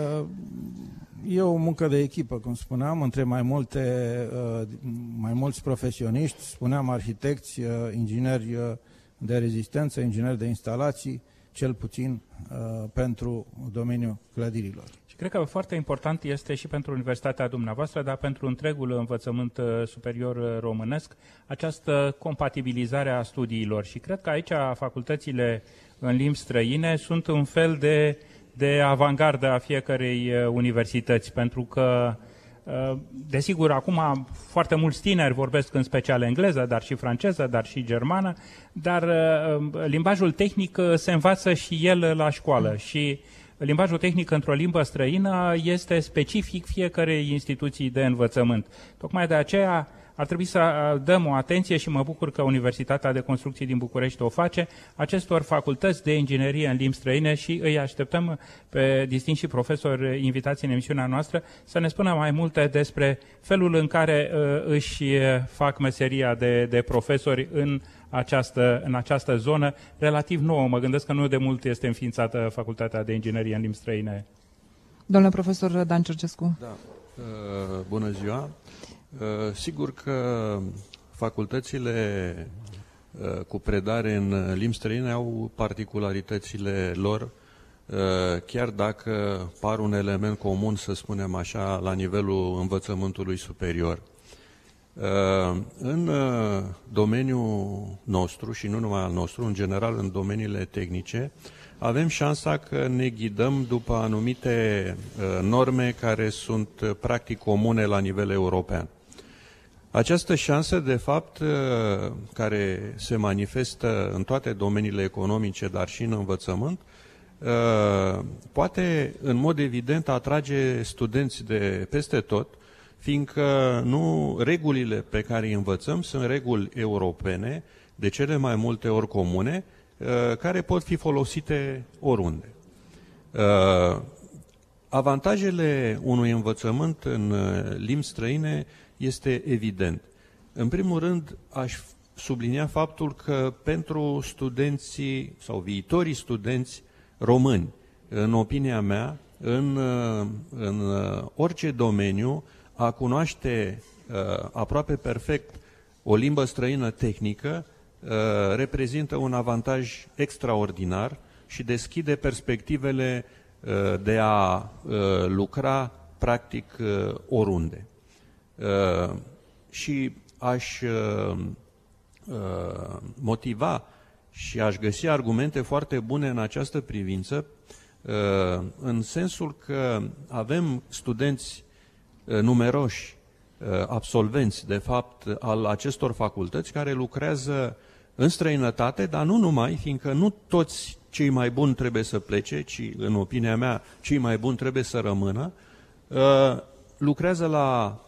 E o muncă de echipă, cum spuneam, între mai multe, mai mulți profesioniști, spuneam arhitecți, ingineri de rezistență, ingineri de instalații, cel puțin pentru domeniul clădirilor. Și cred că foarte important este și pentru universitatea dumneavoastră, dar pentru întregul învățământ superior românesc, această compatibilizare a studiilor. Și cred că aici facultățile în limbi străine sunt un fel de, de avangardă a fiecărei universități, pentru că, desigur, acum foarte mulți tineri vorbesc în special engleză, dar și franceză, dar și germană, dar limbajul tehnic se învață și el la școală și limbajul tehnic într-o limbă străină este specific fiecărei instituții de învățământ. Tocmai de aceea ar trebui să dăm o atenție și mă bucur că Universitatea de Construcții din București o face, acestor facultăți de inginerie în limbi străine și îi așteptăm pe distinși profesori invitați în emisiunea noastră să ne spună mai multe despre felul în care uh, își fac meseria de, de profesori în această, în această zonă relativ nouă. Mă gândesc că nu de mult este înființată Facultatea de Inginerie în limbi străine. Domnule profesor Dan Cercescu. Da. Uh, bună ziua. Uh, sigur că facultățile uh, cu predare în limbi străine au particularitățile lor, uh, chiar dacă par un element comun, să spunem așa, la nivelul învățământului superior. În domeniul nostru și nu numai al nostru, în general în domeniile tehnice, avem șansa că ne ghidăm după anumite norme care sunt practic comune la nivel european. Această șansă, de fapt, care se manifestă în toate domeniile economice, dar și în învățământ, poate în mod evident atrage studenți de peste tot, fiindcă nu regulile pe care îi învățăm sunt reguli europene, de cele mai multe ori comune, care pot fi folosite oriunde. Avantajele unui învățământ în limbi străine este evident. În primul rând, aș sublinia faptul că pentru studenții sau viitorii studenți români, în opinia mea, în, în orice domeniu, a cunoaște uh, aproape perfect o limbă străină tehnică uh, reprezintă un avantaj extraordinar și deschide perspectivele uh, de a uh, lucra practic uh, oriunde. Uh, și aș uh, uh, motiva și aș găsi argumente foarte bune în această privință, uh, în sensul că avem studenți numeroși absolvenți, de fapt, al acestor facultăți care lucrează în străinătate, dar nu numai, fiindcă nu toți cei mai buni trebuie să plece, ci, în opinia mea, cei mai buni trebuie să rămână, lucrează la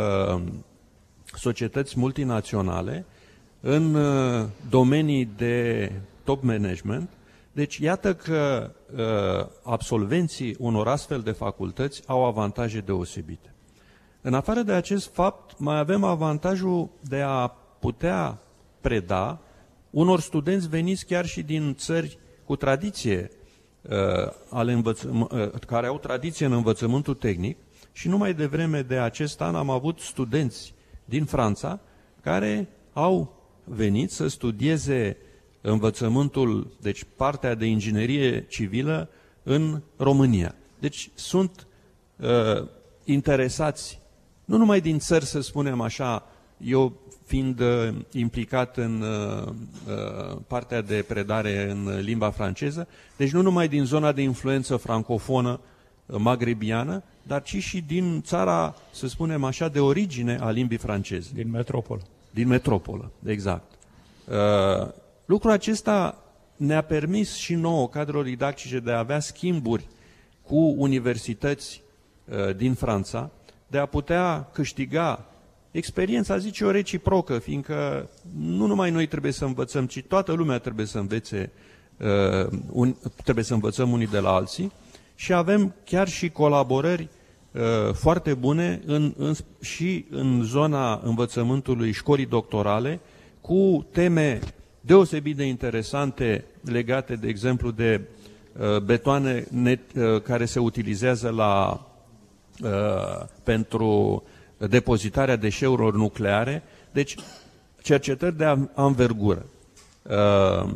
societăți multinaționale în domenii de top management. Deci, iată că absolvenții unor astfel de facultăți au avantaje deosebite. În afară de acest fapt, mai avem avantajul de a putea preda unor studenți veniți chiar și din țări cu tradiție, uh, ale învățăm, uh, care au tradiție în învățământul tehnic, și numai de vreme de acest an am avut studenți din Franța care au venit să studieze învățământul, deci partea de inginerie civilă în România. Deci sunt uh, interesați nu numai din țări, să spunem așa, eu fiind uh, implicat în uh, uh, partea de predare în limba franceză, deci nu numai din zona de influență francofonă uh, magrebiană, dar ci și din țara, să spunem așa, de origine a limbii franceze. Din metropolă. Din metropolă, exact. Uh, lucrul acesta ne-a permis și nouă, cadrelor didactice, de a avea schimburi cu universități uh, din Franța, de a putea câștiga experiența, zice eu, reciprocă, fiindcă nu numai noi trebuie să învățăm, ci toată lumea trebuie să învețe, uh, un, trebuie să învățăm unii de la alții, și avem chiar și colaborări uh, foarte bune în, în, și în zona învățământului școlii doctorale, cu teme deosebit de interesante legate, de exemplu, de uh, betoane net, uh, care se utilizează la Uh, pentru depozitarea deșeurilor nucleare, deci cercetări de anvergură. Uh,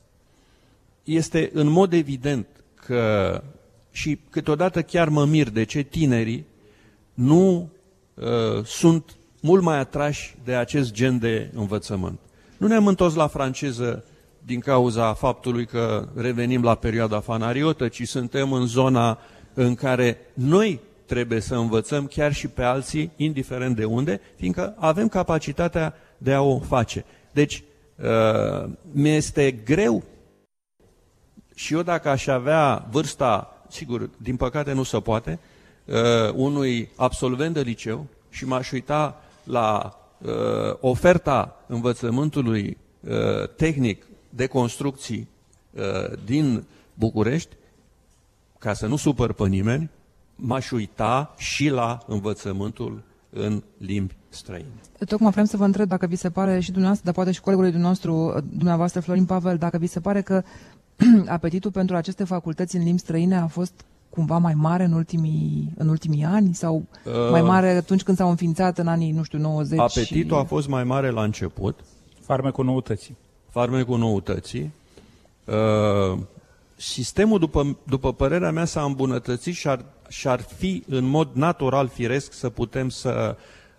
este în mod evident că, și câteodată chiar mă mir de ce tinerii nu uh, sunt mult mai atrași de acest gen de învățământ. Nu ne-am întors la franceză din cauza faptului că revenim la perioada fanariotă, ci suntem în zona în care noi trebuie să învățăm chiar și pe alții, indiferent de unde, fiindcă avem capacitatea de a o face. Deci, uh, mi-este greu, și eu dacă aș avea vârsta, sigur, din păcate nu se poate, uh, unui absolvent de liceu și m-aș uita la uh, oferta învățământului uh, tehnic de construcții uh, din București, ca să nu supăr pe nimeni, m-aș uita și la învățământul în limbi străine. Tocmai vreau să vă întreb dacă vi se pare și dumneavoastră, dar poate și colegului nostru, dumneavoastră, Florin Pavel, dacă vi se pare că apetitul pentru aceste facultăți în limbi străine a fost cumva mai mare în ultimii, în ultimii ani sau uh, mai mare atunci când s-au înființat în anii, nu știu, nouăzeci? Apetitul și... a fost mai mare la început. Farmecul noutății. Farmecul noutății. Uh, sistemul, după, după părerea mea, s-a îmbunătățit și ar, și ar fi în mod natural, firesc, să putem să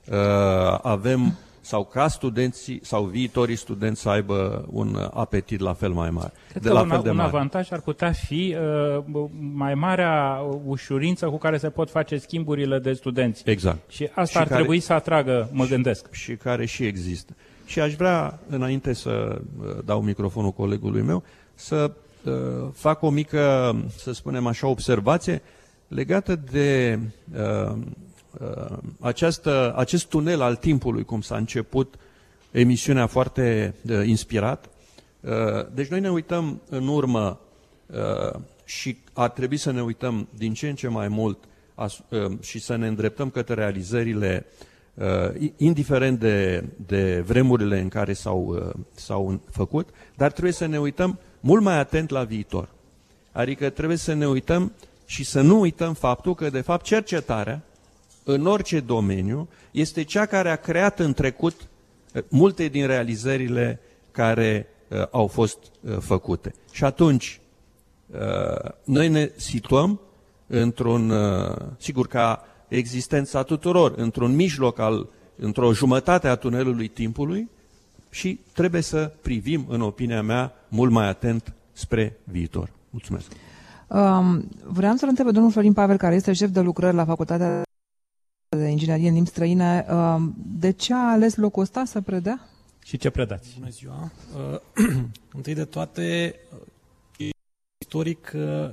avem sau ca studenții sau viitorii studenți să aibă un apetit la fel mai mare. Cred de că la un, fel de un mare. avantaj ar putea fi uh, mai marea ușurință cu care se pot face schimburile de studenți. Exact. Și asta și ar care, trebui să atragă, mă gândesc. Și, și care și există. Și aș vrea, înainte să dau microfonul colegului meu, să uh, fac o mică, să spunem așa, observație legată de uh, uh, această, acest tunel al timpului, cum s-a început emisiunea foarte uh, inspirat. Uh, deci noi ne uităm în urmă uh, și ar trebui să ne uităm din ce în ce mai mult as, uh, și să ne îndreptăm către realizările Uh, indiferent de, de vremurile în care s-au, uh, s-au făcut, dar trebuie să ne uităm mult mai atent la viitor. Adică trebuie să ne uităm și să nu uităm faptul că, de fapt, cercetarea în orice domeniu este cea care a creat în trecut uh, multe din realizările care uh, au fost uh, făcute. Și atunci, uh, noi ne situăm într-un, uh, sigur, ca existența tuturor, într-un mijloc, al, într-o jumătate a tunelului timpului și trebuie să privim, în opinia mea, mult mai atent spre viitor. Mulțumesc. Um, vreau să-l întreb pe domnul Florin Pavel, care este șef de lucrări la Facultatea de Inginerie în Limbi Străine, um, de ce a ales locul ăsta să predea? Și ce predați? Bună ziua! Uh, întâi de toate, uh, istoric, uh,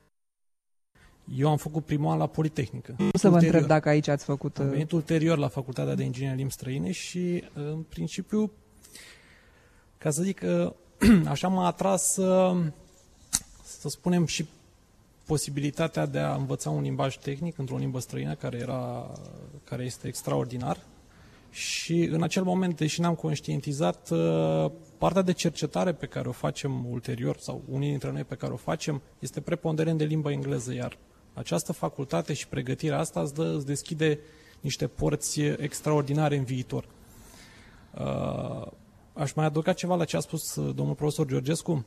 eu am făcut primul an la Politehnică. Să vă întreb dacă aici ați făcut... Am venit ulterior la Facultatea de Inginerie Limbi Străine și, în principiu, ca să zic, așa m-a atras, să spunem, și posibilitatea de a învăța un limbaj tehnic într-o limbă străină, care, era, care este extraordinar. Și în acel moment, deși n-am conștientizat, partea de cercetare pe care o facem ulterior, sau unii dintre noi pe care o facem, este preponderent de limba engleză, iar această facultate și pregătirea asta îți, dă, îți deschide niște porți extraordinare în viitor. Aș mai adăuga ceva la ce a spus domnul profesor Georgescu.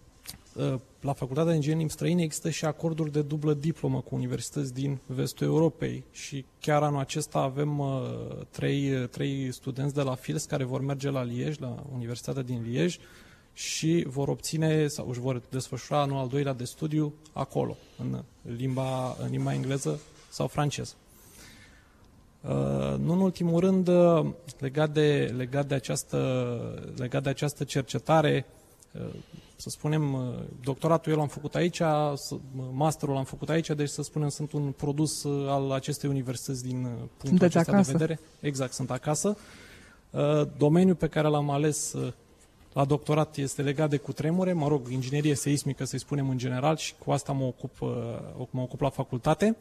La Facultatea de Inginerie Limbi Străine există și acorduri de dublă diplomă cu universități din vestul Europei și chiar anul acesta avem uh, trei, trei studenți de la Fils care vor merge la Liege, la Universitatea din Liege, și vor obține sau își vor desfășura anul al doilea de studiu acolo, în limba, în limba engleză sau franceză. Uh, nu în ultimul rând, uh, legat, de, legat, de această, legat de această cercetare, uh, să spunem, doctoratul eu l-am făcut aici, masterul l-am făcut aici, deci să spunem sunt un produs al acestei universități din punctul Sunteți acesta acasă. de vedere. Exact, sunt acasă. Domeniul pe care l-am ales la doctorat este legat de cutremure, mă rog, inginerie seismică, să-i spunem în general, și cu asta mă ocup, mă ocup la facultate.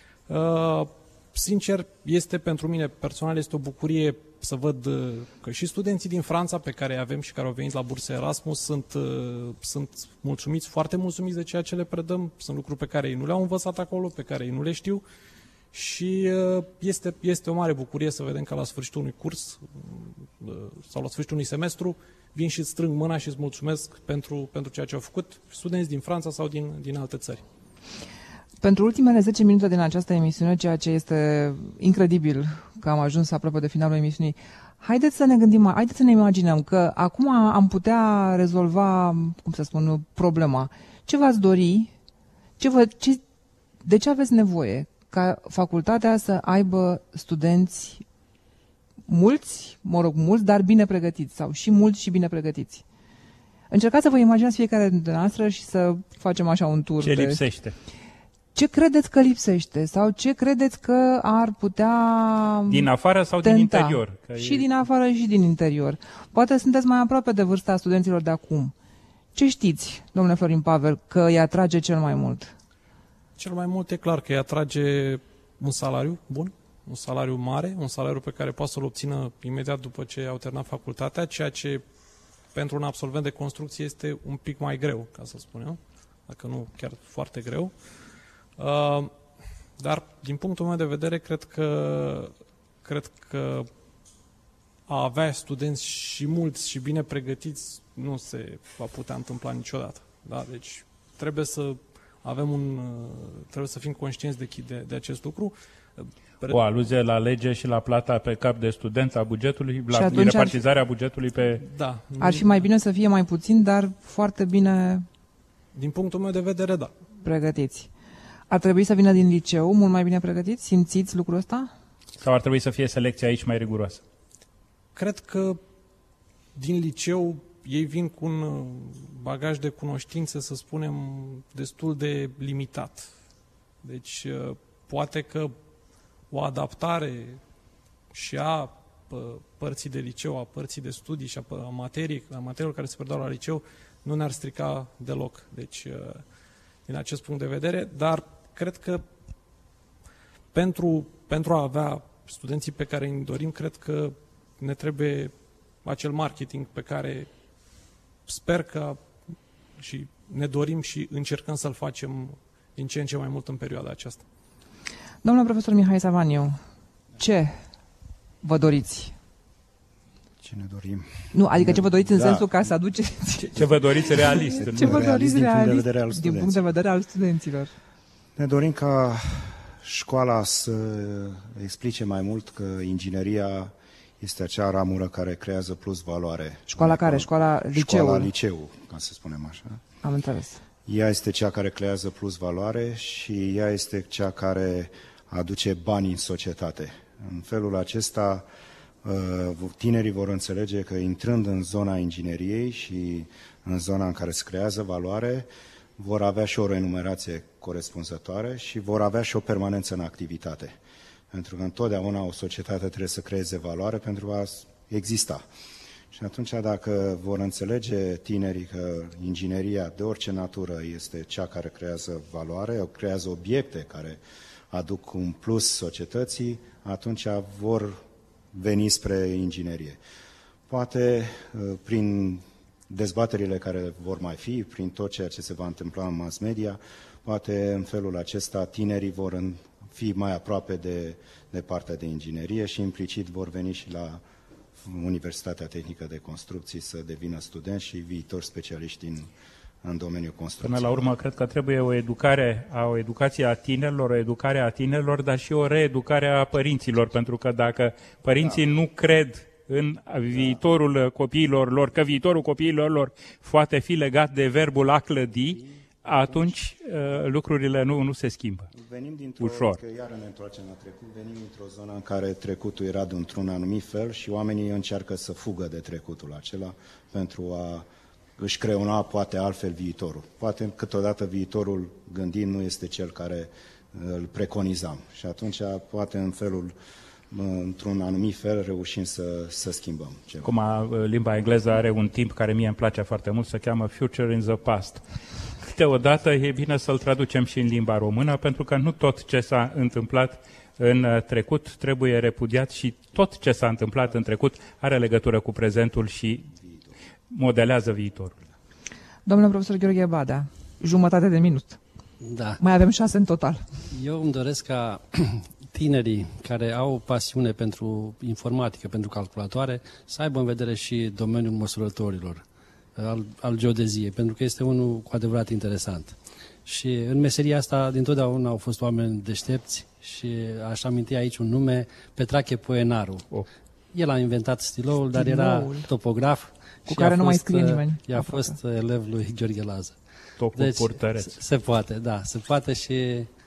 Sincer, este pentru mine personal, este o bucurie să văd că și studenții din Franța, pe care avem și care au venit la burse Erasmus, sunt, sunt mulțumiți, foarte mulțumiți de ceea ce le predăm. Sunt lucruri pe care ei nu le-au învățat acolo, pe care ei nu le știu. Și este, este o mare bucurie să vedem că la sfârșitul unui curs sau la sfârșitul unui semestru vin și îți strâng mâna și îți mulțumesc pentru, pentru ceea ce au făcut studenți din Franța sau din, din alte țări. Pentru ultimele zece minute din această emisiune, ceea ce este incredibil că am ajuns aproape de finalul emisiunii, haideți să ne gândim, haideți să ne imaginăm că acum am putea rezolva, cum să spun, problema. Ce v-ați dori? Ce vă, ce, de ce aveți nevoie ca facultatea să aibă studenți mulți, mă rog, mulți, dar bine pregătiți, sau și mulți și bine pregătiți? Încercați să vă imaginați fiecare dintre noastre și să facem așa un tur. Ce de... lipsește? Ce credeți că lipsește? Sau ce credeți că ar putea din afară sau tenta? Din interior? Că și e... din afară și din interior. Poate sunteți mai aproape de vârsta studenților de acum. Ce știți, domnule Florin Pavel, că îi atrage cel mai mult? Cel mai mult e clar că îi atrage un salariu bun, un salariu mare, un salariu pe care poate să-l obțină imediat după ce au terminat facultatea, ceea ce pentru un absolvent de construcție este un pic mai greu, ca să spunem, dacă nu chiar foarte greu. Uh, dar, din punctul meu de vedere, cred că, cred că a avea studenți și mulți și bine pregătiți nu se va putea întâmpla niciodată. Da? Deci trebuie să avem un, trebuie să fim conștienți de, de, de acest lucru. O aluzie la lege și la plata pe cap de student a bugetului, la atunci repartizarea ar... bugetului pe... Da. Ar fi mai bine să fie mai puțin, dar foarte bine... Din punctul meu de vedere, da. Pregătiți. Ar trebui să vină din liceu mult mai bine pregătiți? Simțiți lucrul ăsta? Sau ar trebui să fie selecția aici mai riguroasă? Cred că din liceu ei vin cu un bagaj de cunoștințe, să spunem, destul de limitat. Deci, poate că o adaptare și a părții de liceu, a părții de studii și a materii, a materiilor care se predau la liceu, nu ne-ar strica deloc. Deci, din acest punct de vedere, dar cred că pentru, pentru a avea studenții pe care îi dorim, cred că ne trebuie acel marketing pe care sper că și ne dorim și încercăm să-l facem din ce în ce mai mult în perioada aceasta. Domnule profesor Mihai Savaniu, ce vă doriți? Ce ne dorim? Nu, adică ce vă doriți în da. sensul ca să aduceți... Ce, ce vă doriți realist? Ce vă doriți realist, realist din punct de vedere al studenților? Ne dorim ca școala să explice mai mult că ingineria este acea ramură care creează plus valoare. Școala care? Școala liceu? Școala liceu, ca să spunem așa. Am înțeles. Ea este cea care creează plus valoare și ea este cea care aduce bani în societate. În felul acesta, tinerii vor înțelege că intrând în zona ingineriei și în zona în care se creează valoare, vor avea și o renumerație corespunzătoare și vor avea și o permanență în activitate. Pentru că întotdeauna o societate trebuie să creeze valoare pentru a exista. Și atunci, dacă vor înțelege tinerii că ingineria de orice natură este cea care creează valoare, creează obiecte care aduc un plus societății, atunci vor veni spre inginerie. Poate prin dezbaterile care vor mai fi, prin tot ceea ce se va întâmpla în mass media, poate în felul acesta tinerii vor fi mai aproape de, de partea de inginerie și implicit vor veni și la Universitatea Tehnică de Construcții să devină studenți și viitori specialiști în, în domeniul construcției. Până la urmă, cred că trebuie o educare, o educație a tinerilor, o educare a tinerilor, dar și o reeducare a părinților, pentru că dacă părinții da. nu cred în viitorul da. copiilor lor, că viitorul copiilor lor poate fi legat de verbul a clădi, atunci uh, lucrurile nu, nu se schimbă. Venim dintr-o, ușor. Că iară ne întoarcem la trecut, venim dintr-o zonă în care trecutul era într-un anumit fel și oamenii încearcă să fugă de trecutul acela pentru a își creona poate altfel viitorul. Poate câteodată viitorul gândit nu este cel care îl preconizam și atunci poate în felul într-un anumit fel reușim să, să schimbăm ceva. Cum a, limba engleză are un timp care mie îmi place foarte mult, se cheamă Future in the Past. Câteodată e bine să-l traducem și în limba română, pentru că nu tot ce s-a întâmplat în trecut trebuie repudiat și tot ce s-a întâmplat în trecut are legătură cu prezentul și modelează viitorul. Domnule profesor Gheorghe Badea, jumătate de minut. Da. Mai avem șase în total. Eu îmi doresc ca tinerii care au pasiune pentru informatică, pentru calculatoare, să aibă în vedere și domeniul măsurătorilor, al, al geodeziei, pentru că este unul cu adevărat interesant. Și în meseria asta, dintotdeauna au fost oameni deștepți și aș aminti aici un nume, Petrache Poenaru. Oh. El a inventat stiloul, dar era topograf. Cu care nu fost, mai scrie nimeni. I-a fost elev lui Gheorghe Lază. Topul deci, purtăreț. Se poate, da, se poate și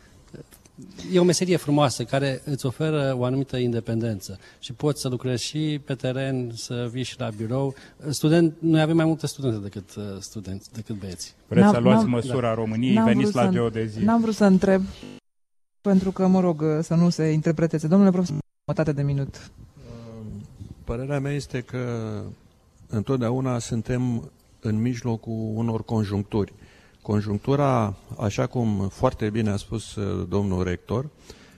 e o meserie frumoasă care îți oferă o anumită independență și poți să lucrezi și pe teren, să vii și la birou. Student, noi avem mai multe studente decât studenți, decât băieți. Vreți să luați măsura da. României, veniți la geodezie. N-am vrut să întreb, pentru că, mă rog, să nu se interpreteze. Domnule profesor, jumătate de minut. Părerea mea este că întotdeauna suntem în mijlocul unor conjuncturi. Conjunctura, așa cum foarte bine a spus domnul rector,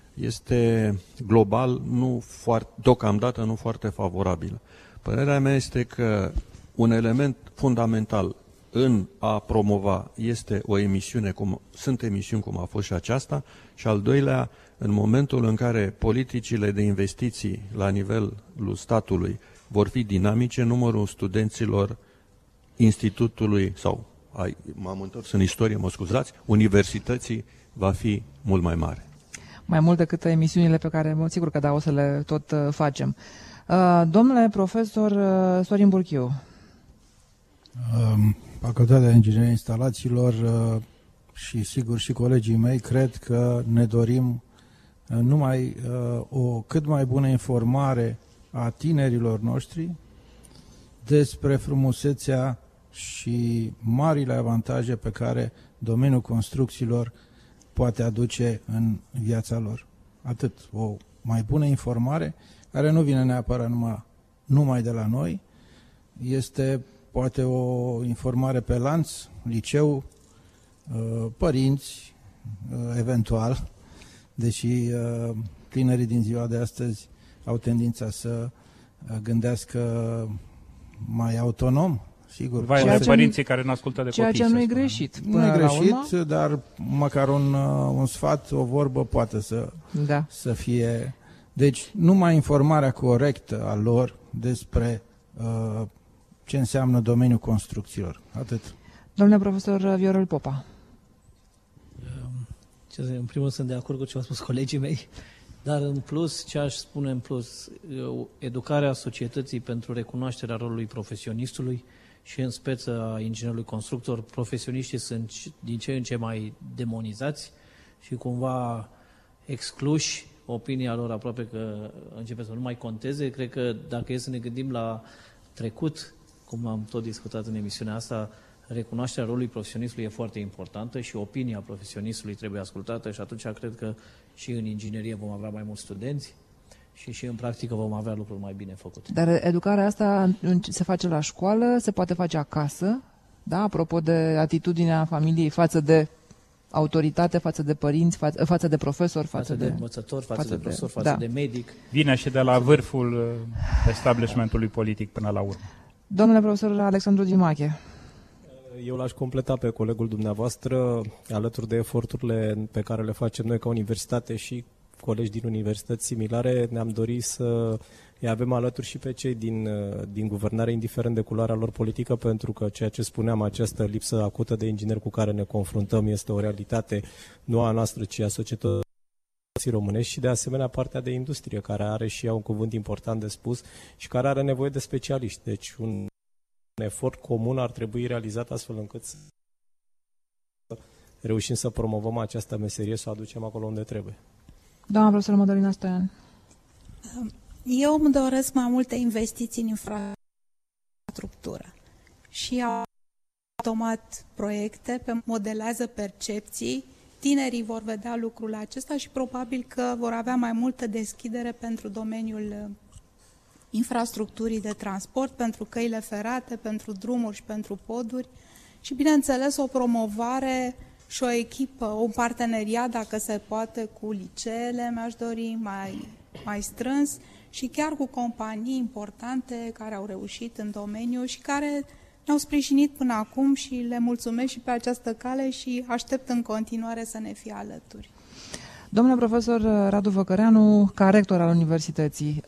este global, nu foarte, deocamdată nu foarte favorabilă. Părerea mea este că un element fundamental în a promova este o emisiune, cum sunt emisiuni cum a fost și aceasta, și al doilea, în momentul în care politicile de investiții la nivelul statului vor fi dinamice, numărul studenților institutului sau m-am întors în istorie, mă scuzați, universității va fi mult mai mare. Mai mult decât emisiunile pe care, mă, sigur că da, o să le tot uh, facem. Uh, domnule profesor uh, Sorin Burchiu. Um, Facultatea de Inginerie Instalațiilor uh, și sigur și colegii mei cred că ne dorim uh, numai uh, o cât mai bună informare a tinerilor noștri despre frumusețea și marile avantaje pe care domeniul construcțiilor poate aduce în viața lor. Atât, o mai bună informare, care nu vine neapărat numai, numai de la noi, este poate o informare pe lanț, liceu, părinți, eventual, deși tinerii din ziua de astăzi au tendința să gândească mai autonom, sigur. Vai de părinții care nu ascultă de ceea copii. Ceea ce nu e greșit. Nu e greșit, dar măcar un, un sfat, o vorbă poate să, da. să fie... Deci, numai informarea corectă a lor despre uh, ce înseamnă domeniul construcțiilor. Atât. Domnule profesor Viorel Popa. În primul rând sunt de acord cu ce au spus colegii mei, dar în plus, ce aș spune în plus, educarea societății pentru recunoașterea rolului profesionistului și în speță a inginerului constructor. Profesioniștii sunt din ce în ce mai demonizați și cumva excluși, opinia lor aproape că începe să nu mai conteze. Cred că dacă e să ne gândim la trecut, cum am tot discutat în emisiunea asta, recunoașterea rolului profesionistului e foarte importantă și opinia profesionistului trebuie ascultată și atunci cred că și în inginerie vom avea mai mulți studenți și și în practică vom avea lucruri mai bine făcute. Dar educarea asta se face la școală, se poate face acasă, da? Apropo de atitudinea familiei față de autoritate, față de părinți, față, față de profesori, față, față de, de învățători, față, față de profesori, față da. de medic. Vine și de la vârful establishmentului politic până la urmă. Domnule profesor Alexandru Dimache. Eu l-aș completa pe colegul dumneavoastră, alături de eforturile pe care le facem noi ca universitate și colegi din universități similare, ne-am dorit să îi avem alături și pe cei din, din guvernare, indiferent de culoarea lor politică, pentru că ceea ce spuneam, această lipsă acută de ingineri cu care ne confruntăm este o realitate nu a noastră, ci a societății românești și de asemenea partea de industrie, care are și ea un cuvânt important de spus și care are nevoie de specialiști. Deci un Un efort comun ar trebui realizat astfel încât să reușim să promovăm această meserie, să o aducem acolo unde trebuie. Doamna profesor Mădălina Stoian. Eu îmi doresc mai multe investiții în infrastructură și au automat proiecte, modelează percepții, tinerii vor vedea lucrul acesta și probabil că vor avea mai multă deschidere pentru domeniul infrastructurii de transport, pentru căile ferate, pentru drumuri și pentru poduri și, bineînțeles, o promovare și o echipă, un parteneriat, dacă se poate, cu liceele, mi-aș dori, mai, mai strâns și chiar cu companii importante care au reușit în domeniu și care ne-au sprijinit până acum și le mulțumesc și pe această cale și aștept în continuare să ne fie alături. Domnule profesor Radu Văcăreanu, ca rector al universității,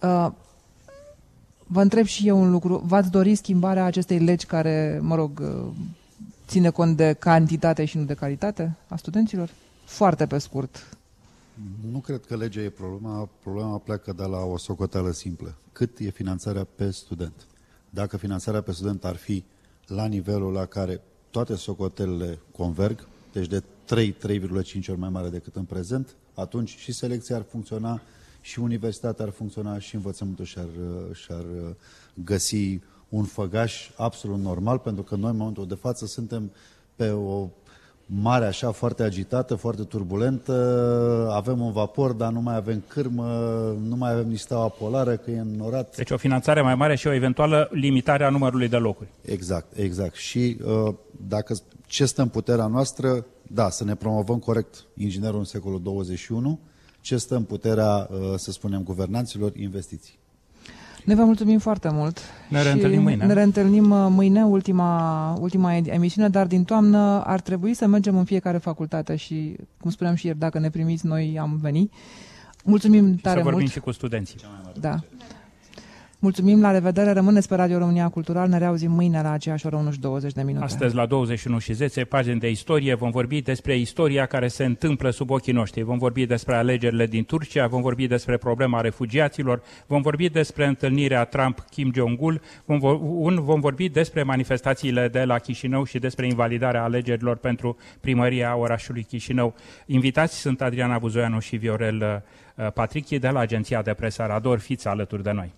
vă întreb și eu un lucru. V-ați dori schimbarea acestei legi care, mă rog, ține cont de cantitate și nu de calitate a studenților? Foarte pe scurt. Nu cred că legea e problema. Problema pleacă de la o socoteală simplă. Cât e finanțarea pe student? Dacă finanțarea pe student ar fi la nivelul la care toate socotelele converg, deci de trei trei virgulă cinci ori mai mare decât în prezent, atunci și selecția ar funcționa, și universitatea ar funcționa, și învățământul și-ar, și-ar găsi un făgaș absolut normal, pentru că noi în momentul de față suntem pe o mare așa foarte agitată, foarte turbulentă, avem un vapor, dar nu mai avem cârmă, nu mai avem nici steaua polară, că e înnorat. Deci o finanțare mai mare și o eventuală limitare a numărului de locuri. Exact, exact. Și uh, dacă ce stă în puterea noastră, da, să ne promovăm corect inginerul în secolul douăzeci și unu, ce stă în puterea, să spunem, guvernanților, investiții. Ne vă mulțumim foarte mult. Ne reîntâlnim mâine. Ne reîntâlnim mâine, ultima, ultima emisiune, dar din toamnă ar trebui să mergem în fiecare facultate și, cum spuneam și ieri, dacă ne primiți, noi am venit. Mulțumim tare mult. Să vorbim mult. Și cu studenții. Da. Mulțumim, la revedere, rămâneți pe Radio România Cultural, ne reauzim mâine la aceeași oră, unu și douăzeci de minute. Astăzi la douăzeci și unu și zece, pagini de istorie, vom vorbi despre istoria care se întâmplă sub ochii noștri, vom vorbi despre alegerile din Turcia, vom vorbi despre problema refugiaților, vom vorbi despre întâlnirea Trump-Kim Jong-un, vom, vom vorbi despre manifestațiile de la Chișinău și despre invalidarea alegerilor pentru primăria orașului Chișinău. Invitați sunt Adriana Buzoianu și Viorel Patrichi de la agenția de presă Rador. Fiți alături de noi.